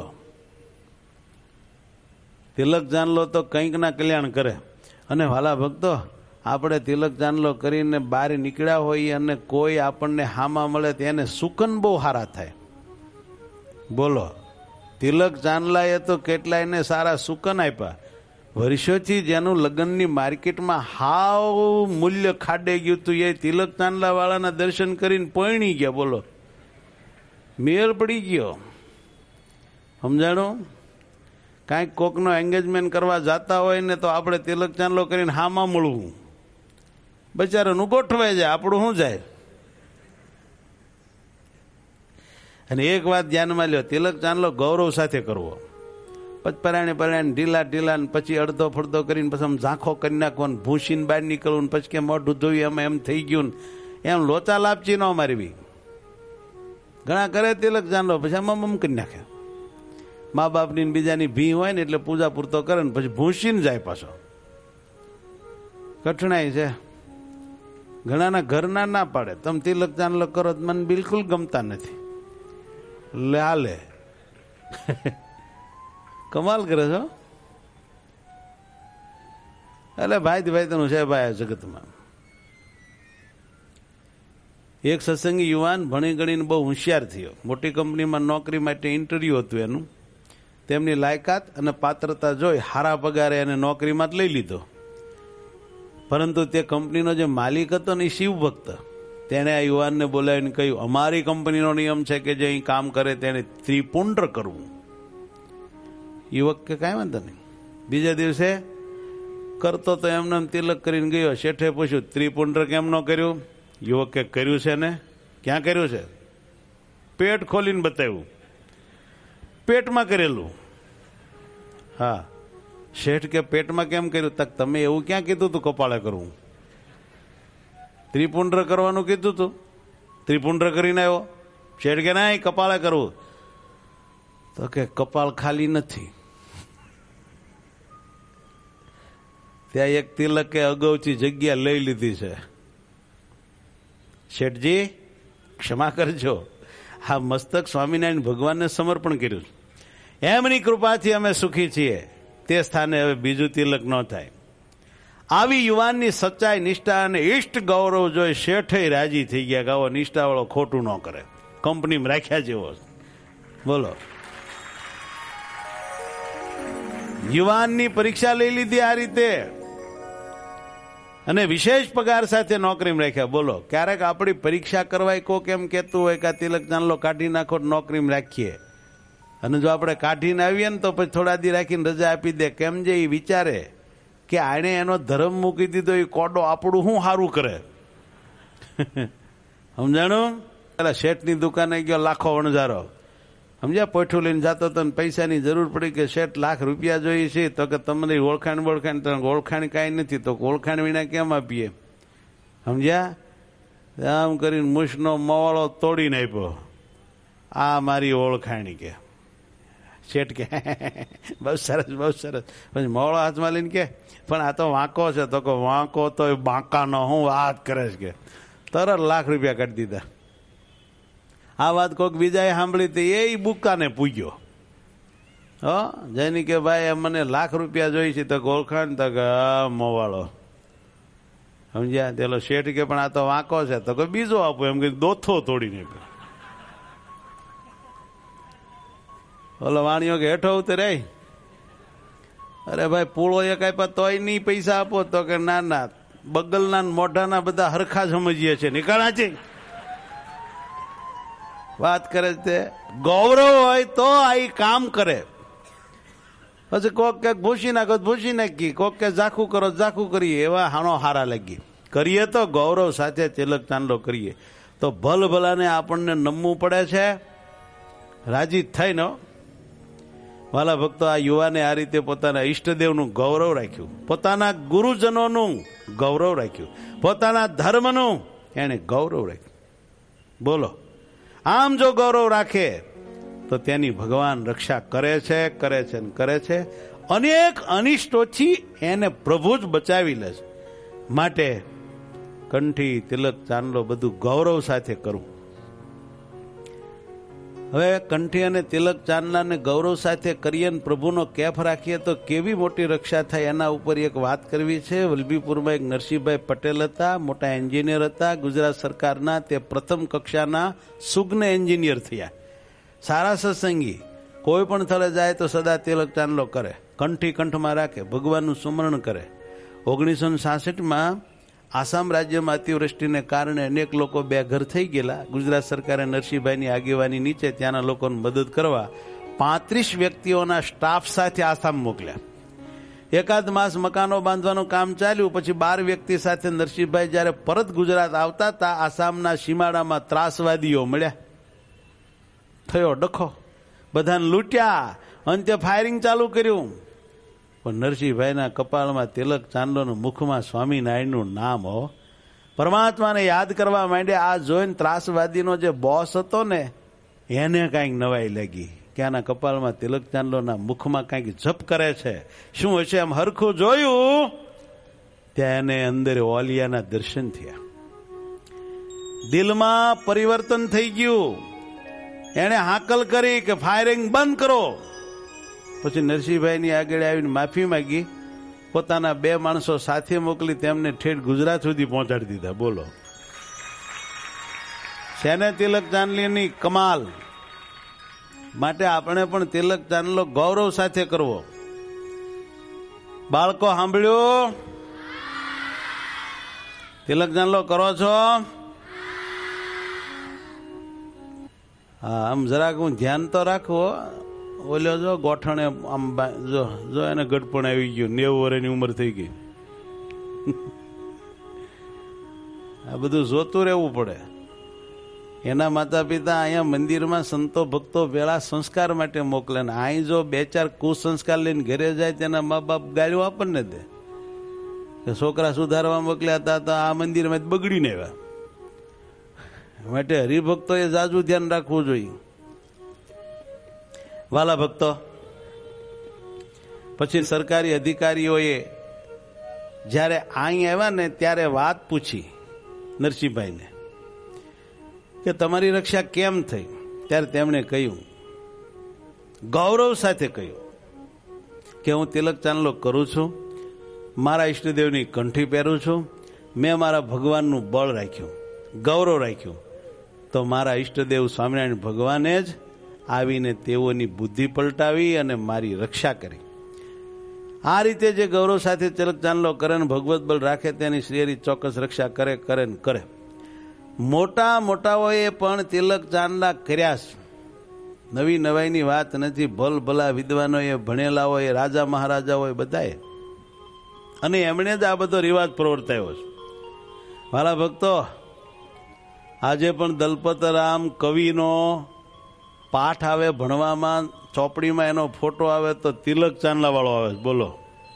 તિલક ચાંદલો તો કંઈક ના કલ્યાણ કરે. અને વાલા ભક્તો, આપણે તિલક ચાંદલો કરીને બહાર નીકળ્યા હોઈએ અને કોઈ આપણને હામાં મળે તેને સુકન બહુ સારા થાય. બોલો, તિલક ચાંદલાએ તો કેટલાયને સારા સુકન આપ્યા. વર્ષોથી જેનું લગ્નની માર્કેટમાં હાવ મૂલ્ય ખાડે ગયું હતું એ તિલક ચાંદલા વાળાના દર્શન કરીને પરણી ગયા. બોલો, મેળ પડી ગયો. સમજાણું? કાંઈક કોકનો એંગેજમેન્ટ કરવા જતા હોય ને તો આપણે તિલક ચાંદલો કરીને હામાં મળવું, બચારાનું ગોઠવાઈ જાય, આપણું શું જાય. અને એક વાત ધ્યાનમાં લ્યો, તિલક ચાંદલો ગૌરવ સાથે કરવો. પછી પરાણે પરાણે ઢીલા ઢીલા ને પછી અડધો ફડધો કરીને પછી આમ ઝાંખો કરી નાખવો ને ભૂસીને બહાર નીકળવું ને પછી કે મોઢું ધોઈ એમ એમ થઈ ગયું ને એમ લોચા લાપચી ન મારવી. ઘણા કરે તિલક ચાંદલો પછી આમ આમ કરી નાખે. મા બાપની બીજાની ભી હોય ને એટલે પૂજા પૂરતો કરે ને પછી ભૂસીને જાય પાછો. કઠણાઈ છે. ઘણાના ઘરના ના પાડે તમે તિલક ચાંદલો કરો મને બિલકુલ ગમતા નથી. લે હાલે કમાલ કરે છો. એટલે ભાઈ ભાઈ તનું છે ભાઈ જગતમાં. એક સત્સંગી યુવાન ભણી ગણીને બહુ હોશિયાર થયો. મોટી કંપનીમાં નોકરી માટે ઇન્ટરવ્યુ હતું એનું. તેમની લાયકાત અને પાત્રતા જોઈ હારા પગારે એને નોકરીમાં જ લઈ લીધો. પરંતુ તે કંપનીનો જે માલિક હતો ને એ શિવ ભક્ત, તેણે આ યુવાનને બોલાવીને કહ્યું, અમારી કંપનીનો નિયમ છે કે જે અહીં કામ કરે તેને ત્રિપુંડ્ર કરવું. યુવક કે કાંઈ વાંધો નહીં. બીજા દિવસે કરતો તો એમને તિલક કરીને ગયો. શેઠે પૂછ્યું, ત્રિપુંડ્ર કેમ ન કર્યું? યુવક કે કર્યું છે ને. ક્યાં કર્યું છે? પેટ ખોલીને બતાવ્યું. પેટમાં કરેલું. હા. શેઠ કે પેટમાં કેમ કર્યું? તક તમે એવું ક્યાં કીધું તું કપાળે કરવું? ત્રિપુંડ્ર કરવાનું કીધું તું, ત્રિપુંડ્ર કરીને આવ્યો. શેઠ કે ના કપાળે કરવું. તો કે કપાળ ખાલી નથી. ત્યાં એક તિલકે અગાઉથી જગ્યા લઈ લીધી છે. શેઠજી ક્ષમા કરજો, આ મસ્તક સ્વામિનારાયણ ભગવાનને સમર્પણ કર્યું. એમની કૃપાથી અમે સુખી છીએ. તે સ્થાને હવે બીજું તિલક ન થાય. આવી યુવાનની સચ્ચાઈ, નિષ્ઠા અને ઇષ્ટ ગૌરવ જોઈ શેઠે રાજી થઈ ગયા કે આવો નિષ્ઠાવાળો ખોટું ન કરે, કંપનીમાં રાખ્યા જેવો. બોલો, યુવાનની પરીક્ષા લઈ લીધી આ રીતે અને વિશેષ પગાર સાથે નોકરીમાં રાખ્યા. બોલો, ક્યારેક આપણી પરીક્ષા કરવાય કોક એમ કહેતું હોય કે તિલક ચાંદલો કાઢી નાખો નોકરીમાં રાખીએ, અને જો આપણે કાઢીને આવીએ ને તો પછી થોડા દી રાખીને રજા આપી દે. કેમ જે એ વિચારે કે આણે એનો ધર્મ મૂકી દીધો, એ કોડો આપણું શું સારું કરે. સમજાણું? પેલા શેઠની દુકાને ગયો, લાખો વણઝારો. સમજ્યા? પોઠું લઈને જતો તો પૈસાની જરૂર પડી કે શેઠ લાખ રૂપિયા જોઈએ છે. તો કે તમારી ઓળખાણ બોળખાણ, ઓળખાણ કાંઈ નથી. તો ઓળખાણ વિના કેમ આપીએ? સમજ્યા? આમ કરીને મૂછનો મોવાળો તોડીને આપ્યો. આ મારી ઓળખાણી કે. શેઠ કે બહુ સરસ બહુ સરસ. પછી મોળો હાથમાં લઈને કે પણ આ તો વાંકો છે. તો કે વાંકો તો બાંકાનો હું વાત કરે છે કે. તરત લાખ રૂપિયા કાઢી દીધા. આ વાત કોઈક બીજાએ સાંભળી હતી, એ બુકાને પૂગ્યો. હ જેની કે ભાઈ મને લાખ રૂપિયા જોઈ છે. તો ઓળખાણ તો કે મોવાળો. સમજ્યા? પેલો શેઠ કે પણ આ તો વાંકો છે. તો કોઈ બીજો આપો એમ કે દોથો તોડીને. ઓલો વાણીઓ કે હેઠો ઉતરે. અરે ભાઈ પૂળો એક આપ્યા તોય નહીં પૈસા આપો. તો કે ના ના, બગલના મોઢાના બધા હરખા સમજીએ છે. નીકળા છે વાત કરે છે. ગૌરવ હોય તો આ કામ કરે. પછી કોક કે ભૂસી નાખો ભૂસી નાખી, કોક કે ઝાખું કરો ઝાખું કરીએ. એવા હાણો હારા લાગી. કરીએ તો ગૌરવ સાથે તિલક ચાંદલો કરીએ તો ભલ ભલાને આપણને નમવું પડે છે. રાજી થાય ને વાલા ભક્તો. આ યુવાને આ રીતે પોતાના ઈષ્ટદેવનું ગૌરવ રાખ્યું, પોતાના ગુરુજનોનું ગૌરવ રાખ્યું, પોતાના ધર્મનું એને ગૌરવ રાખ્યું. બોલો, આમ જો ગૌરવ રાખે તો તેની ભગવાન રક્ષા કરે છે કરે છે કરે છે. અનેક અનિષ્ટોથી એને પ્રભુ જ બચાવી લે છે. માટે કંઠી તિલક ચાંદલો બધું ગૌરવ સાથે કરવું. હવે કંઠી અને તિલક ચાંદલાને ગૌરવ સાથે કરીએ ને પ્રભુનો કેફ રાખીએ તો કેવી મોટી રક્ષા થાય એના ઉપર એક વાત કરવી છે. વલભીપુરમાં એક નરસિંહભાઈ પટેલ હતા, મોટા એન્જિનિયર હતા, ગુજરાત સરકારના. તે પ્રથમ કક્ષાના સુગ્ન એન્જિનિયર થયા, સારા સત્સંગી. કોઈ પણ સ્થળે જાય તો સદા તિલક ચાંદલો કરે, કંઠી કંઠમાં રાખે, ભગવાનનું સ્મરણ કરે. ઓગણીસો ને સાસઠમાં આસામ રાજ્યમાં અતિવૃષ્ટિને કારણે અનેક લોકો બેઘર થઈ ગયેલા. ગુજરાત સરકારે નરસિંહભાઈની આગેવાની નીચે ત્યાંના લોકોને મદદ કરવા પાંત્રીસ વ્યક્તિઓના સ્ટાફ સાથે આસામ મોકલ્યા. એકાદ માસ મકાનો બાંધવાનું કામ ચાલ્યું. પછી બાર વ્યક્તિ સાથે નરસિંહભાઈ જ્યારે પરત ગુજરાત આવતા હતા, આસામના સીમાડામાં ત્રાસવાદીઓ મળ્યા. થયો ડખો, બધાને લૂંટ્યા, અંતે ફાયરિંગ ચાલુ કર્યું. પણ નરસિંહભાઈના કપાળમાં તિલક ચાંદલોનો, મુખમાં સ્વામિનારાયણનું નામ હો. પરમાત્માને યાદ કરવા માંડ્યા. આ જોઈને ત્રાસવાદીનો જે બોસ હતો ને, એને કાંઈક નવાઈ લાગી કે આના કપાળમાં તિલક ચાંદલોના, મુખમાં કાંઈક જપ કરે છે, શું હશે? એમ હરખું જોયું ત્યાં એને અંદર ઓલિયાના દર્શન થયા. દિલમાં પરિવર્તન થઈ ગયું. એને હાકલ કરી કે ફાયરિંગ બંધ કરો. પછી નરસિંહભાઈની આગળ આવીને માફી માંગી. પોતાના બે માણસો સાથે મોકલી તેમને ઠેઠ ગુજરાત સુધી પહોંચાડી દીધા. બોલો, શેને તિલક ચાંદલીની કમાલ. માટે આપણે પણ તિલક ચાંદલો ગૌરવ સાથે કરવો. બાળકો સાંભળ્યું? તિલક ચાંદલો કરો છો? હા, આમ જરાક હું ધ્યાન તો રાખવો. ઓલો જો ગોઠણે આમ જો જો એને ગઢપણ આવી ગયું, નેવું વર્ષની ઉંમર થઈ ગઈ. આ બધું જોતું રહેવું પડે. એના માતા પિતા અહીંયા મંદિરમાં સંતો ભક્તો વેળા સંસ્કાર માટે મોકલે ને અહીં જો બે ચાર કુસંસ્કાર લઈને ઘરે જાય તેના મા બાપ ગાળ્યો આપણને દે કે છોકરા સુધારવા મોકલ્યા હતા તો આ મંદિરમાં બગડીને આવ્યા. માટે હરિભક્તોએ જાજુ ધ્યાન રાખવું જોઈએ. વાલા ભક્તો, પછી સરકારી અધિકારીઓએ જ્યારે અહીં આવ્યા ને ત્યારે વાત પૂછી નરસિંહભાઈને કે તમારી રક્ષા કેમ થઈ? ત્યારે તેમણે કહ્યું, ગૌરવ સાથે કહ્યું કે હું તિલક ચાંદલો કરું છું, મારા ઈષ્ટદેવની કંઠી પહેરું છું, મેં મારા ભગવાનનું બળ રાખ્યું, ગૌરવ રાખ્યું, તો મારા ઈષ્ટદેવ સ્વામિનારાયણ ભગવાને જ આવીને તેઓની બુદ્ધિ પલટાવી અને મારી રક્ષા કરી. આ રીતે જે ગૌરવ સાથે તિલક ચાંદલો કરે ને ભગવત બળ રાખે તેની શ્રીહરિ ચોક્કસ રક્ષા કરે કરે ને કરે. મોટા મોટાઓએ પણ તિલક ચાંદલા કર્યા છે. નવી નવાઈની વાત નથી. ભલ ભલા વિદ્વાનોએ, ભણેલા હોય, રાજા મહારાજા હોય, બધાએ, અને એમણે જ આ બધો રિવાજ પ્રવર્તાયો છે. મારા ભક્તો, આજે પણ દલપતરામ કવિનો પાઠ આવે ભણવામાં, ચોપડીમાં એનો ફોટો આવે તો તિલક ચાંદલા વાળો આવે. બોલો,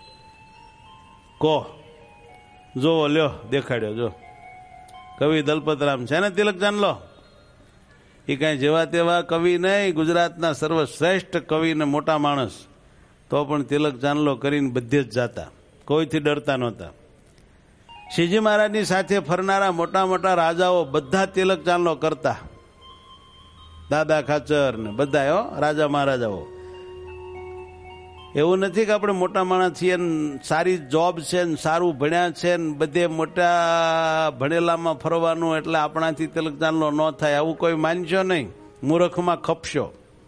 કો જોવો, લ્યો દેખાડ્યો, જો કવિ દલપતરામ છે ને તિલક ચાંદલો. એ કઈ જેવા તેવા કવિ નહીં, ગુજરાતના સર્વશ્રેષ્ઠ કવિ ને મોટા માણસ. તો પણ તિલક ચાંદલો કરીને બધે જ જાતા, કોઈથી ડરતા નહોતા. શ્રીજી મહારાજની સાથે ફરનારા મોટા મોટા રાજાઓ બધા તિલક ચાંદલો કરતા. દાદા ખાચર ને બધા હો રાજા મહારાજાઓ. એવું નથી કે આપણે મોટા માણસ છીએ, સારી જોબ છે, સારું ભણ્યા છે, બધે મોટા ભણેલામાં ફરવાનું એટલે આપણાથી તિલક ચાંદલો ન થાય, આવું કોઈ માનશો નહીં. મૂર્ખમાં ખપશો.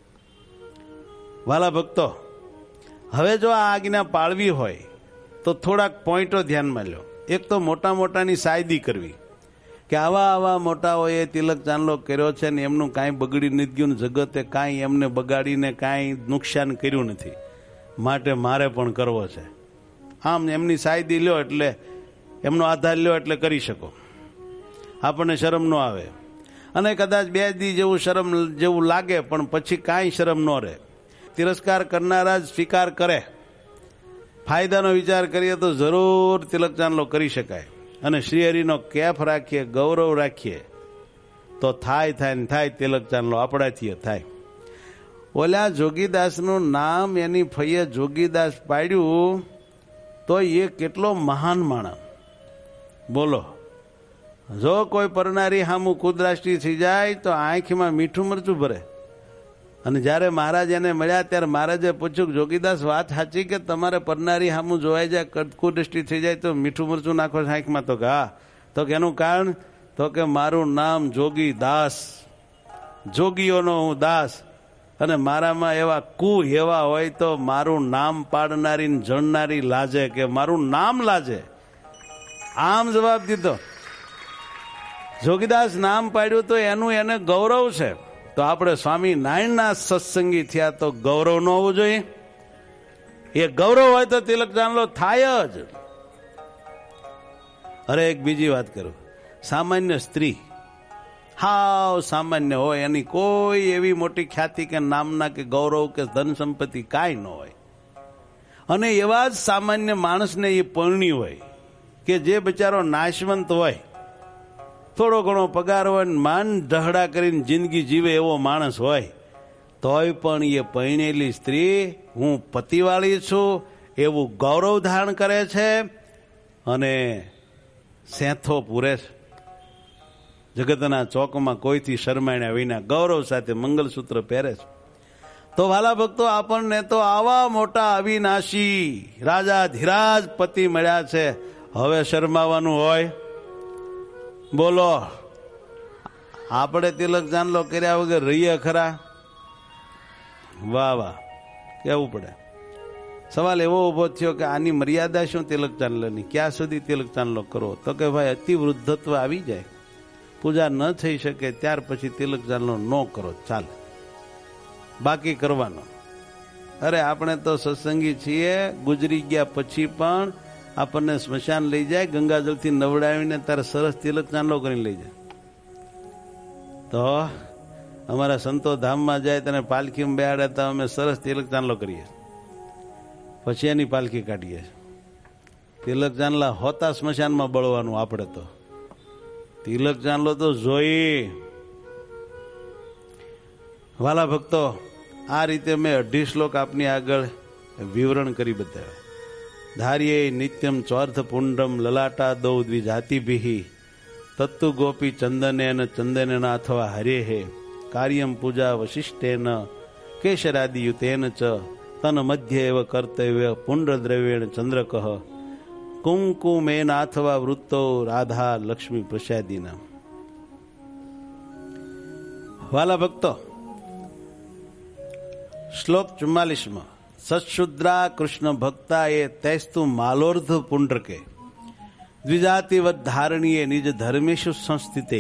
વાલા ભક્તો, હવે જો આ આજ્ઞા પાળવી હોય તો થોડાક પોઈન્ટો ધ્યાનમાં લો. એક તો મોટા મોટાની સાયદી કરવી કે આવા આવા મોટાઓએ તિલક ચાંદલો કર્યો છે ને એમનું કાંઈ બગડી નથી ગયું, જગતે કાંઈ એમને બગાડીને કાંઈ નુકસાન કર્યું નથી, માટે મારે પણ કરવો છે. આમ એમની સાયદી લ્યો એટલે, એમનો આધાર લ્યો એટલે કરી શકો. આપણને શરમ ન આવે. અને કદાચ બે દી જેવું શરમ જેવું લાગે પણ પછી કાંઈ શરમ ન રહે. તિરસ્કાર કરનારા જ સ્વીકાર કરે. ફાયદાનો વિચાર કરીએ તો જરૂર તિલક ચાંદલો કરી શકાય. અને શ્રીહરિનો કેફ રાખીએ, ગૌરવ રાખીએ તો થાય થાય ને થાય તિલક ચાંદલો આપણાથી થાય. ઓલા જોગીદાસનું નામ એની ફઈએ જોગીદાસ પાડ્યું તો એ કેટલો મહાન માણસ. બોલો, જો કોઈ પરનારી હામું કુદરાષ્ટ્રી થઈ જાય તો આંખમાં મીઠું મરચું ભરે. અને જ્યારે મહારાજ એને મળ્યા ત્યારે મહારાજે પૂછ્યું, જોગીદાસ વાત સાચી કે તમારે પરનારી સામું જોવાઈ જાય, કટકુ દ્રષ્ટિ થઈ જાય તો મીઠું મરચું નાખો આંખમાં? તો કે હા. તો કે એનું કારણ? તો કે મારું નામ જોગી દાસ, જોગીઓનો હું દાસ, અને મારામાં એવા કુ એવા હોય તો મારું નામ પાડનારી જણનારી લાજે, કે મારું નામ લાજે. આમ જવાબ દીધો. જોગીદાસ નામ પાડ્યું તો એનું એને ગૌરવ છે. તો આપણે સ્વામી નારાયણના સત્સંગી થયા તો ગૌરવ ન હોવું જોઈએ? એ ગૌરવ હોય તો તિલક ચાંદલો થાય જ. અરે એક બીજી વાત કરું, સામાન્ય સ્ત્રી, હાવ સામાન્ય હોય, એની કોઈ એવી મોટી ખ્યાતિ કે નામના કે ગૌરવ કે ધન સંપત્તિ કાંઈ ન હોય, અને એવા જ સામાન્ય માણસને એ પરણી હોય કે જે બિચારો નાશવંત હોય, થોડો ઘણો પગાર હોય, માન ઢહડા કરીને જિંદગી જીવે એવો માણસ હોય, તોય પણ એ પરણેલી સ્ત્રી હું પતિવાળી છું એવું ગૌરવ ધારણ કરે છે અને સેંથો પૂરે છે. જગતના ચોકમાં કોઈથી શરમાણ્યા વિના ગૌરવ સાથે મંગલસૂત્ર પહેરે છે. તો વાલા ભક્તો, આપણને તો આવા મોટા અવિનાશી રાજા ધીરાજ પતિ મળ્યા છે. હવે શરમાવાનું હોય? બોલો, આપણે તિલક ચાંદલો કર્યા વગર રહીએ ખરા? વાહ વાહ કેવું પડે. સવાલ એવો ઉભો થયો કે આની મર્યાદા શું તિલક ચાંદલાની? ક્યાં સુધી તિલક ચાંદલો કરો? તો કે ભાઈ અતિ વૃદ્ધત્વ આવી જાય, પૂજા ન થઈ શકે ત્યાર પછી તિલક ચાંદલો ન કરો ચાલે, બાકી કરવાનો. અરે આપણે તો સત્સંગી છીએ, ગુજરી ગયા પછી પણ આપણને સ્મશાન લઈ જાય, ગંગાજળથી નવડાવીને તારે સરસ તિલક ચાંદલો કરીને લઈ જાય. તો અમારા સંતો ધામમાં જાય તેને પાલખીમાં બેહાડે તો અમે સરસ તિલક ચાંદલો કરીએ, પછી એની પાલખી કાઢીએ. તિલક ચાંદલા હોતા સ્મશાનમાં બળવાનું. આપણે તો તિલક ચાંદલો તો જોઈ. વાલા ભક્તો, આ રીતે મેં અઢી શ્લોક આપની આગળ વિવરણ કરી બતાવ્યા. ધાર્યે નિત્યમ ચોર્થ પુંડમ લલાટા દૌ દ્વિજાતિભિ તત્તુ ગોપી ચંદનેન ચંદનેન અથવા હરેહે કાર્યમ પૂજા વશિષ્ઠેન કેશરાદિયુતેન ચ તન મધ્ય એવ કર્તવ્ય પુંડદ્રવ્યેણ ચંદ્રકઃ કુંકુમેનાથવા વૃત્તો રાધા લક્ષ્મી પ્રસાદીના. વાલા ભક્તો, શ્લોક ચુમ્માલીસમાં સત્શુદ્રા કૃષ્ણ ભક્તા એ તૈસ્તુ માલોર્ધ પુંડ્રકે દ્વિજાતિવત ધારણીએ નિજ ધર્મેશુ સંસ્થિતે.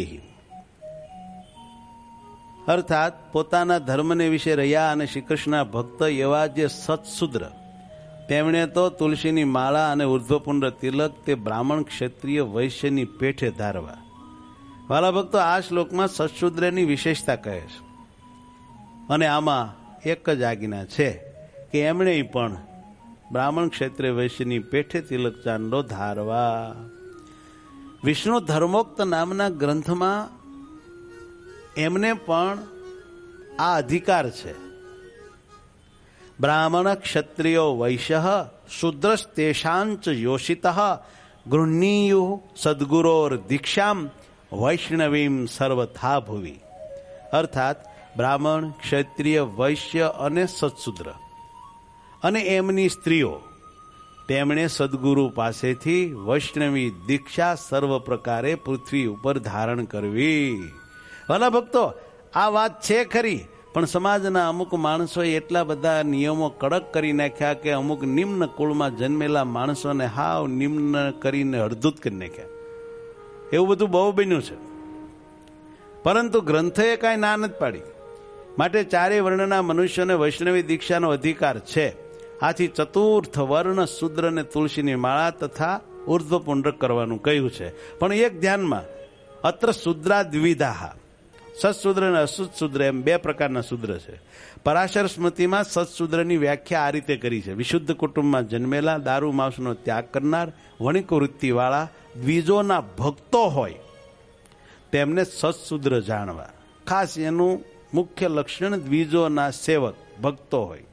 અર્થાત પોતાના ધર્મને વિશે રહ્યા અને શ્રી કૃષ્ણના ભક્ત એવા જે સત્શુદ્ર, તેમણે તો તુલસીની માળા અને ઉર્ધ્વપુંડ્ર તિલક તે બ્રાહ્મણ ક્ષત્રિય વૈશ્યની પેઠે ધારવા. વાલા ભક્તો, આ શ્લોકમાં સત્શુદ્રની વિશેષતા કહે છે, અને આમાં એક જ આજ્ઞા છે કે એમણે પણ બ્રાહ્મણ ક્ષત્રિય વૈશ્યની પેઠે તિલક ચાંદલો ધારવા. વિષ્ણુ ધર્મોક્ત નામના ગ્રંથમાં એમને પણ આ અધિકાર છે. બ્રાહ્મણ ક્ષત્રિયો વૈશ્ય શુદ્રસ્તેષાંચ યોષિત ગૃહણીયુ સદગુરોર દીક્ષામ વૈષ્ણવીમ સર્વથા ભુવિ. અર્થાત બ્રાહ્મણ, ક્ષત્રિય, વૈશ્ય અને સત્શુદ્ર અને એમની સ્ત્રીઓ, તેમણે સદગુરુ પાસેથી વૈષ્ણવી દીક્ષા સર્વ પ્રકારે પૃથ્વી ઉપર ધારણ કરવી. ભલા ભક્તો, આ વાત છે ખરી, પણ સમાજના અમુક માણસોએ એટલા બધા નિયમો કડક કરી નાખ્યા કે અમુક નિમ્ન કુળમાં જન્મેલા માણસોને હાવ નિમ્ન કરીને અડધૂત કરી નાખ્યા. એવું બધું બહુ બન્યું છે, પરંતુ ગ્રંથોએ કાંઈ ના નથી પાડી. માટે ચારેય વર્ણના મનુષ્યોને વૈષ્ણવી દીક્ષાનો અધિકાર છે. આથી ચતુર્થ વર્ણ શૂદ્રને તુલસીની માળા તથા ઉર્ધ્વપુંડ્રક કરવાનું કહ્યું છે. પણ એક ધ્યાનમાં, અત્ર શુદ્રા દ્વિધાહા, સત્શુદ્ર અને અસુત એમ બે પ્રકારના શુદ્ર છે. પરાશર સ્મૃતિમાં સત્શુદ્રની વ્યાખ્યા આ રીતે કરી છે: વિશુદ્ધ કુટુંબમાં જન્મેલા, દારૂ માંસનો ત્યાગ કરનાર, વણિક વૃત્તિવાળા, દ્વિજોના ભક્તો હોય તેમને સત્શુદ્ર જાણવા. ખાસ એનું મુખ્ય લક્ષણ દ્વિજોના સેવક ભક્તો હોય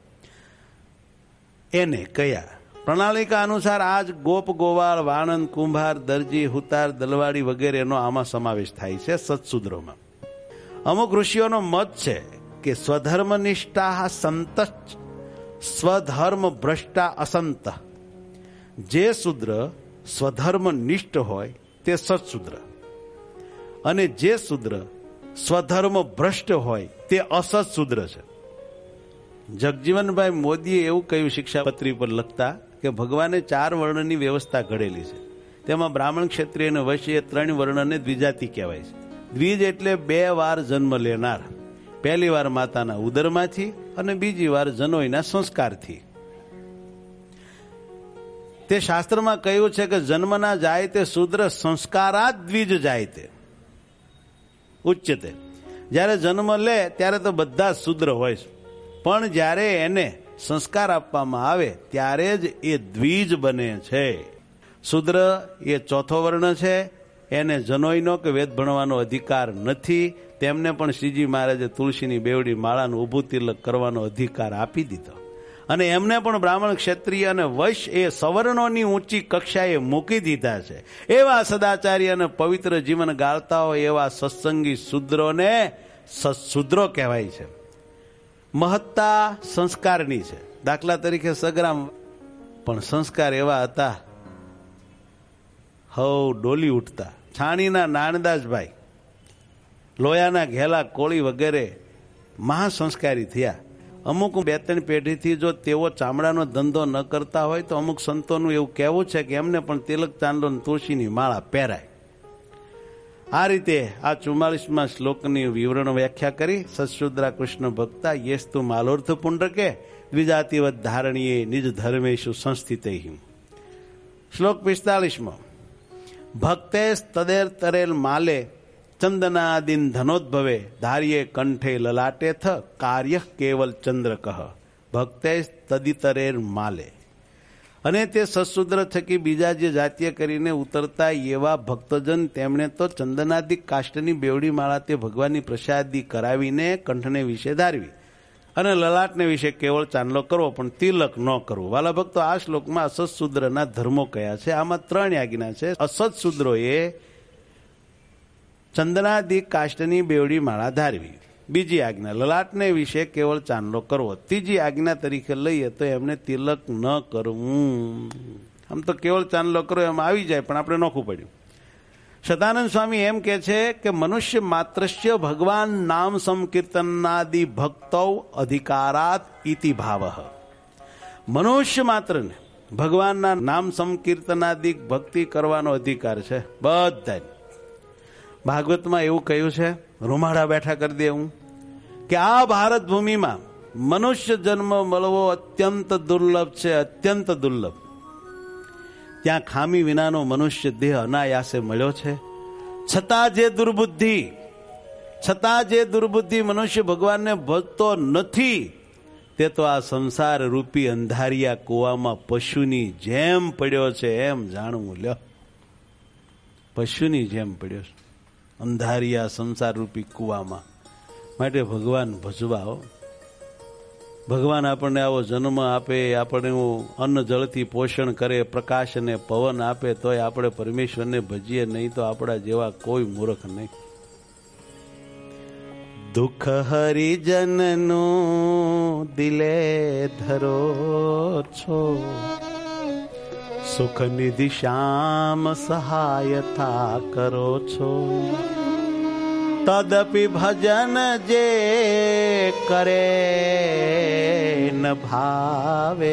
એને કયા. પ્રણાલિકા અનુસાર આજ ગોપ, ગોવાળ, વાણંદ, કુંભાર, દરજી, હુતાર, દલવાડી વગેરેનો આમાં સમાવેશ થાય છે સત્શુદ્રોમાં. અમુક ઋષિઓનો મત છે કે સ્વધર્મનિષ્ઠા સંત સ્વધર્મ ભ્રષ્ટા અસંત. જે શુદ્ર સ્વધર્મનિષ્ઠ હોય તે સત્શુદ્ર, અને જે શુદ્ર સ્વધર્મ ભ્રષ્ટ હોય તે અસત્શુદ્ર છે. જગજીવનભાઈ મોદીએ એવું કહ્યું શિક્ષાપત્રી પર લખતા કે ભગવાને ચાર વર્ણની વ્યવસ્થા ઘડેલી છે. તેમાં બ્રાહ્મણ, ક્ષત્રિય અને વૈશ્ય એ ત્રણ વર્ણને દ્વિજાતિ કહેવાય છે. દ્વિજ એટલે બે વાર જન્મ લેનાર, પહેલી વાર માતાના ઉદરમાંથી અને બીજી વાર જનોઈના સંસ્કારથી. તે શાસ્ત્રમાં કહ્યું છે કે જન્મના જાય તે શુદ્ર, સંસ્કારાત દ્વિજ જાય તે ઉચ્ચતે. જ્યારે જન્મ લે ત્યારે તો બધા શુદ્ર હોય છે, પણ જ્યારે એને સંસ્કાર આપવામાં આવે ત્યારે જ એ દ્વિજ બને છે. શુદ્ર એ ચોથો વર્ણ છે, એને જનોઈનો કે વેદ ભણવાનો અધિકાર નથી. તેમને પણ શ્રીજી મહારાજે તુલસીની બેવડી માળાનું ઊભું તિલક કરવાનો અધિકાર આપી દીધો, અને એમને પણ બ્રાહ્મણ, ક્ષત્રિય અને વૈશ્ય એ સવર્ણોની ઊંચી કક્ષાએ મૂકી દીધા છે. એવા સદાચારી અને પવિત્ર જીવન ગાળતા હોય એવા સત્સંગી શુદ્રોને સત્શુદ્રો કહેવાય છે. મહત્તા સંસ્કારની છે. દાખલા તરીકે સગરામ પણ સંસ્કાર એવા હતા, હવ ડોલી ઉઠતા. છાણીના નાનદાસભાઈ, લોયાના ઘેલા કોળી વગેરે મહાસંસ્કારી થયા. અમુક બે ત્રણ પેઢીથી જો તેઓ ચામડાનો ધંધો ન કરતા હોય તો અમુક સંતોનું એવું કહેવું છે કે એમને પણ તિલક, ચાંદલો, તુલસીની માળા પહેરાય. આ રીતે આ ચુમ્માલીસમાં શ્લોકની વિવરણ વ્યાખ્યા કરી. સત્શુદ્રા કૃષ્ણ ભક્તા યેસ્તુ માલોર્થ પુંડકે દ્વિજાતિવત ધારણીએ નિજ ધર્મેશુ સંસ્થિતે. શ્લોક પિસ્તાલીસમાં ભક્તે તદેર તરેલ માલે ચંદનાદિન ધનોદ્ભવે ધાર્યે કંઠે લલાટે થ કાર્ય કેવલ ચંદ્ર કહ ભક્તે તદિતરેર માલે. અને તે સત્શુદ્ર થકી બીજા જે જાતીય કરીને ઉતરતા એવા ભક્તજન, તેમણે તો ચંદનાદિક કાષ્ટની બેવડી માળા તે ભગવાનની પ્રસાદી કરાવીને કંઠને વિશે ધારવી અને લલાટને વિશે કેવળ ચાંદલો કરવો, પણ તિલક ન કરવો. વાલા ભક્તો, આ શ્લોકમાં અસત્શુદ્રના ધર્મો કયા છે? આમાં ત્રણ આજ્ઞા છે. અસત્શુદ્રોએ ચંદનાદિક કાષ્ટની બેવડી માળા ધારવી. બીજી આજ્ઞા લલાટને વિશે કેવળ ચાંદલો કરવો. ત્રીજી આજ્ઞા તરીકે લઈએ તો એમને તિલક ન કરવું. આમ તો કેવળ ચાંદલો કરો એમ આવી જાય, પણ આપણે નોખું પડ્યું. સદાનંદ સ્વામી એમ કે છે કે મનુષ્ય માત્રસ્ય ભગવાન નામ સંકીર્તનાદિ ભક્તો અધિકારાત ઇતિ ભાવ. મનુષ્ય માત્રને ભગવાનના નામ સંકીર્તનાદિ ભક્તિ કરવાનો અધિકાર છે બધા. ભાગવતમાં એવું કહ્યું છે, રૂમાડા બેઠા કરી દે હું, કે આ ભારત ભૂમિમાં મનુષ્ય જન્મ મળવો અત્યંત દુર્લભ છે, અત્યંત દુર્લભ. ત્યાં ખામી વિનાનો મનુષ્ય દેહ અનાયાસે મળ્યો છે. છતાં જે દુર્બુદ્ધિ છતાં જે દુર્બુદ્ધિ મનુષ્ય ભગવાનને ભજતો નથી, તે તો આ સંસાર રૂપી અંધારિયા કુવામાં પશુની જેમ પડ્યો છે. એમ જાણવું લ્યો, પશુની જેમ પડ્યો છે અંધારિયા સંસાર રૂપી કુવામાં. માટે ભગવાન ભજવા. ભગવાન આપણને આવો જન્મ આપે, આપણને અન્ન જળથી પોષણ કરે, પ્રકાશ અને પવન આપે, તોય આપણે પરમેશ્વરને ભજીએ નહીં તો આપણા જેવા કોઈ મૂર્ખ નહીં. દુઃખ હરિજનનું દિલે ધરો છો, સુખ નિધિ શ્યામ સહાયતા કરો છો. તદપિ ભજન જે કરે ન ભાવે,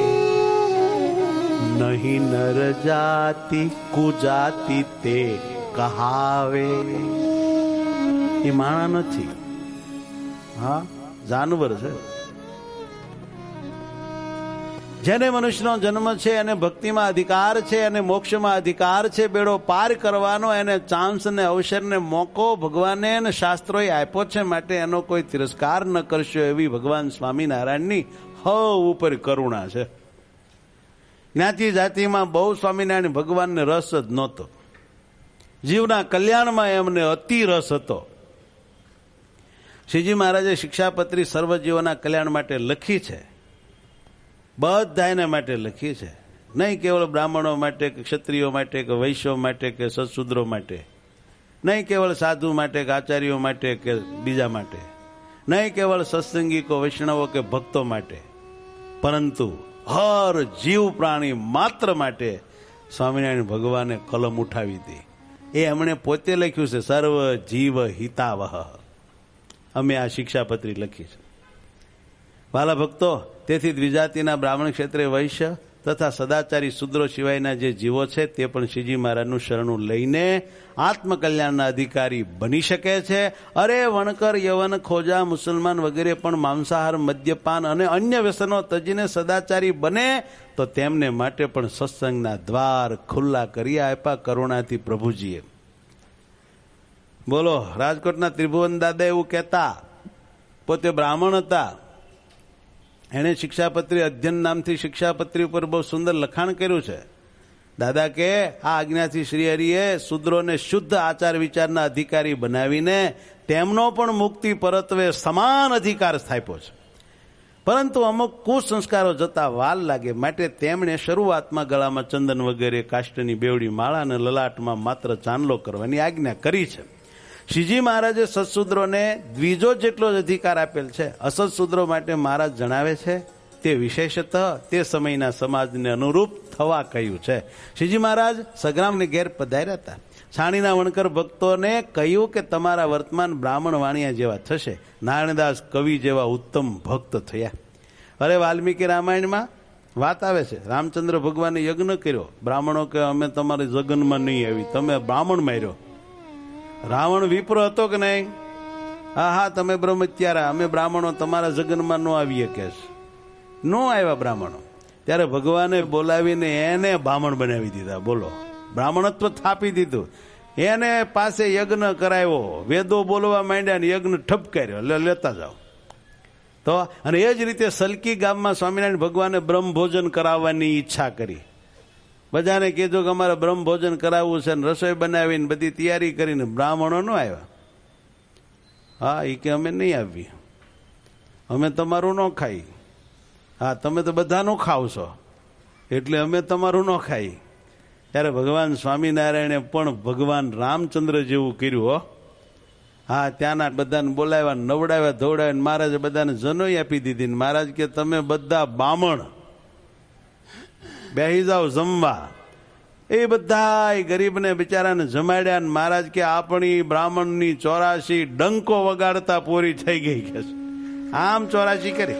નહીં નર જાતિ કુજાતિ તે કહાવે. એ માણા નથી, હા જાનવર છે. જેને મનુષ્યનો જન્મ છે અને ભક્તિમાં અધિકાર છે અને મોક્ષમાં અધિકાર છે, બેડો પાર કરવાનો એને ચાન્સ ને અવસર ને મોકો ભગવાને અને શાસ્ત્રોએ આપ્યો છે. માટે એનો કોઈ તિરસ્કાર ન કરશો, એવી ભગવાન સ્વામિનારાયણની હવ ઉપર કરુણા છે. જ્ઞાતિ જાતિમાં બહુ સ્વામિનારાયણ ભગવાનને રસ જ નહોતો. જીવના કલ્યાણમાં એમને અતિ રસ હતો. શ્રીજી મહારાજે શિક્ષાપત્રી સર્વજીવોના કલ્યાણ માટે લખી છે, બધા એના માટે લખી છે. નહીં કેવળ બ્રાહ્મણો માટે કે ક્ષત્રિયો માટે કે વૈશ્યો માટે કે સત્શુદ્રો માટે, નહીં કેવળ સાધુ માટે કે આચાર્યો માટે કે બીજા માટે, નહીં કેવળ સત્સંગીકો, વૈષ્ણવો કે ભક્તો માટે, પરંતુ હર જીવ પ્રાણી માત્ર માટે સ્વામિનારાયણ ભગવાને કલમ ઉઠાવી હતી. એ એમણે પોતે લખ્યું છે, સર્વ જીવ હિતાવહ. અમે આ શિક્ષાપત્રી લખી છે. વાલા ભક્તો, તેથી દ્વિજાતિના બ્રાહ્મણ ક્ષેત્રે વૈશ્ય તથા સદાચારી શુદ્રો સિવાયના જે જીવો છે તે પણ શ્રીજી મહારાજનું શરણું લઈને આત્મકલ્યાણના અધિકારી બની શકે છે. અરે વણકર, યવન, ખોજા, મુસલમાન વગેરે પણ માંસાહાર, મદ્યપાન અને અન્ય વ્યસનો તજીને સદાચારી બને તો તેમને માટે પણ સત્સંગના દ્વાર ખુલ્લા કરી આપ્યા કરુણાથી પ્રભુજીએ. બોલો, રાજકોટના ત્રિભુવન દાદા એવું કહેતા. પોતે બ્રાહ્મણ હતા. એણે શિક્ષાપત્રી અધ્યયન નામથી શિક્ષાપત્રી ઉપર બહુ સુંદર લખાણ કર્યું છે. દાદા કે આ આજ્ઞાથી શ્રી હરિએ શુદ્રોને શુદ્ધ આચાર વિચારના અધિકારી બનાવીને તેમનો પણ મુક્તિ પરત્વે સમાન અધિકાર સ્થાપ્યો છે. પરંતુ અમુક કુસંસ્કારો જતા વાર લાગે માટે તેમણે શરૂઆતમાં ગળામાં ચંદન વગેરે કાષ્ટની બેવડી માળા અને લલાટમાં માત્ર ચાંદલો કરવાની આજ્ઞા કરી છે. શ્રીજી મહારાજે સત્સુદ્રોને દ્વિજો જેટલો જ અધિકાર આપેલ છે. અસત્સુદ્રો માટે મહારાજ જણાવે છે તે વિશેષતઃ તે સમયના સમાજને અનુરૂપ થવા કહ્યું છે. શ્રીજી મહારાજ સગ્રામને ઘેર પધાર્યા હતા. છાણીના વણકર ભક્તોને કહ્યું કે તમારા વર્તમાન બ્રાહ્મણ વાણિયા જેવા થશે. નારાયણદાસ કવિ જેવા ઉત્તમ ભક્ત થયા. અરે વાલ્મીકી રામાયણમાં વાત આવે છે, રામચંદ્ર ભગવાને યજ્ઞ કર્યો. બ્રાહ્મણો કે અમે તમારી જગનમાં નહીં આવી, તમે બ્રાહ્મણ માર્યો. રાવણ વિપ્ર હતો કે નહીં? હા હા, તમે બ્રહ્મત્યારા, અમે બ્રાહ્મણો તમારા જગનમાં ન આવીએ કે ન આવ્યા બ્રાહ્મણો. ત્યારે ભગવાને બોલાવીને એને બ્રાહ્મણ બનાવી દીધા. બોલો, બ્રાહ્મણત્વ થાપી દીધું. એને પાસે યજ્ઞ કરાવ્યો, વેદો બોલવા માંડ્યા ને યજ્ઞ ઠપકાર્યો, એટલે લેતા જાઓ તો. અને એ જ રીતે સલકી ગામમાં સ્વામિનારાયણ ભગવાને બ્રહ્મ ભોજન કરાવવાની ઈચ્છા કરી. બધાને કીધું કે અમારે બ્રહ્મ ભોજન કરાવવું છે, ને રસોઈ બનાવીને બધી તૈયારી કરીને બ્રાહ્મણો ન આવ્યા. હા, એ કે અમે નહીં આવી, અમે તમારું ન ખાઈ. હા, તમે તો બધાનું ખાવ છો એટલે અમે તમારું ન ખાઈ. ત્યારે ભગવાન સ્વામિનારાયણે પણ ભગવાન રામચંદ્ર જેવું કર્યું. હો હા, ત્યાંના બધાને બોલાવ્યા, નવડાવ્યા, ધોવડાવ્યા. મહારાજે બધાને જનોઈ આપી દીધી. મહારાજ કે તમે બધા બામણ બેહી જાઓ જમવા. એ બધા ગરીબને બિચારાને જમાડ્યા. મહારાજ કે આપણી બ્રાહ્મણની ચોરાશી ડંકો વગાડતા પૂરી થઈ ગઈ કે આમ ચોરાશી કરી.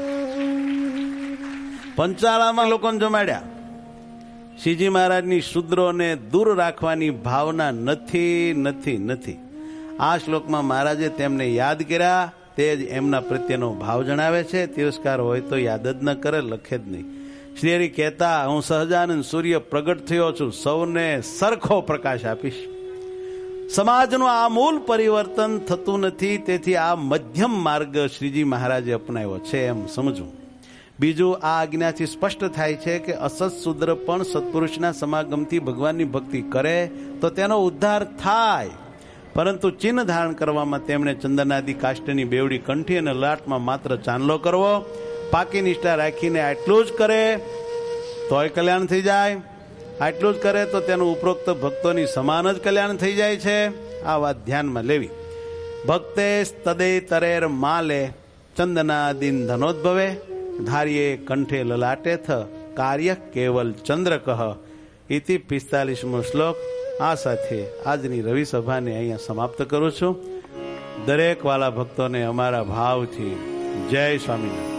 પંચાળામાં લોકોને જમાડ્યા. શ્રીજી મહારાજની શુદ્રોને દૂર રાખવાની ભાવના નથી નથી નથી. આ શ્લોકમાં મહારાજે તેમને યાદ કર્યા. તે જ એમના પ્રત્યેનો ભાવ જણાવે છે. તિરસ્કાર હોય તો યાદ જ ન કરે, લખે જ નહીં. શ્રી હરિ કહેતા, હું સહજાનંદ સૂર્ય પ્રગટ થયો છું, સૌને સરખો પ્રકાશ આપીશ. સમાજનું આમૂલ પરિવર્તન થતું નથી, તેથી આ મધ્યમ માર્ગ શ્રીજી મહારાજે અપનાવ્યો છે એમ સમજવું. બીજું, આ આજ્ઞાથી સ્પષ્ટ થાય છે કે અસત શુદ્ર પણ સત્પુરુષના સમાગમથી ભગવાનની ભક્તિ કરે તો તેનો ઉદ્ધાર થાય. પરંતુ ચિહ્ન ધારણ કરવામાં તેમણે ચંદનાદિ કાષ્ટની બેવડી કંઠી અને લાટમાં માત્ર ચાંદલો કરવો, પાકી નિષ્ઠા રાખીને આટલું જ કરે તોય કલ્યાણ થઈ જાય. આટલું જ કરે તો તેનું ઉપરોક્ત ભક્તોની સમાન જ કલ્યાણ થઈ જાય છે. આ વાત ધ્યાનમાં લેવી. ભક્તે તદે તરેર માલે ચંદનાદિન ધનોદ્ભવે ધાર્યે કંઠે લલાટેથ કાર્ય કેવલ ચંદ્ર કહ. ઇતિ પિસ્તાલીસમો શ્લોક. આ સાથે આજની રવિ સભાને અહીંયા સમાપ્ત કરું છું. દરેક વાલા ભક્તોને અમારા ભાવથી જય સ્વામિનારાયણ.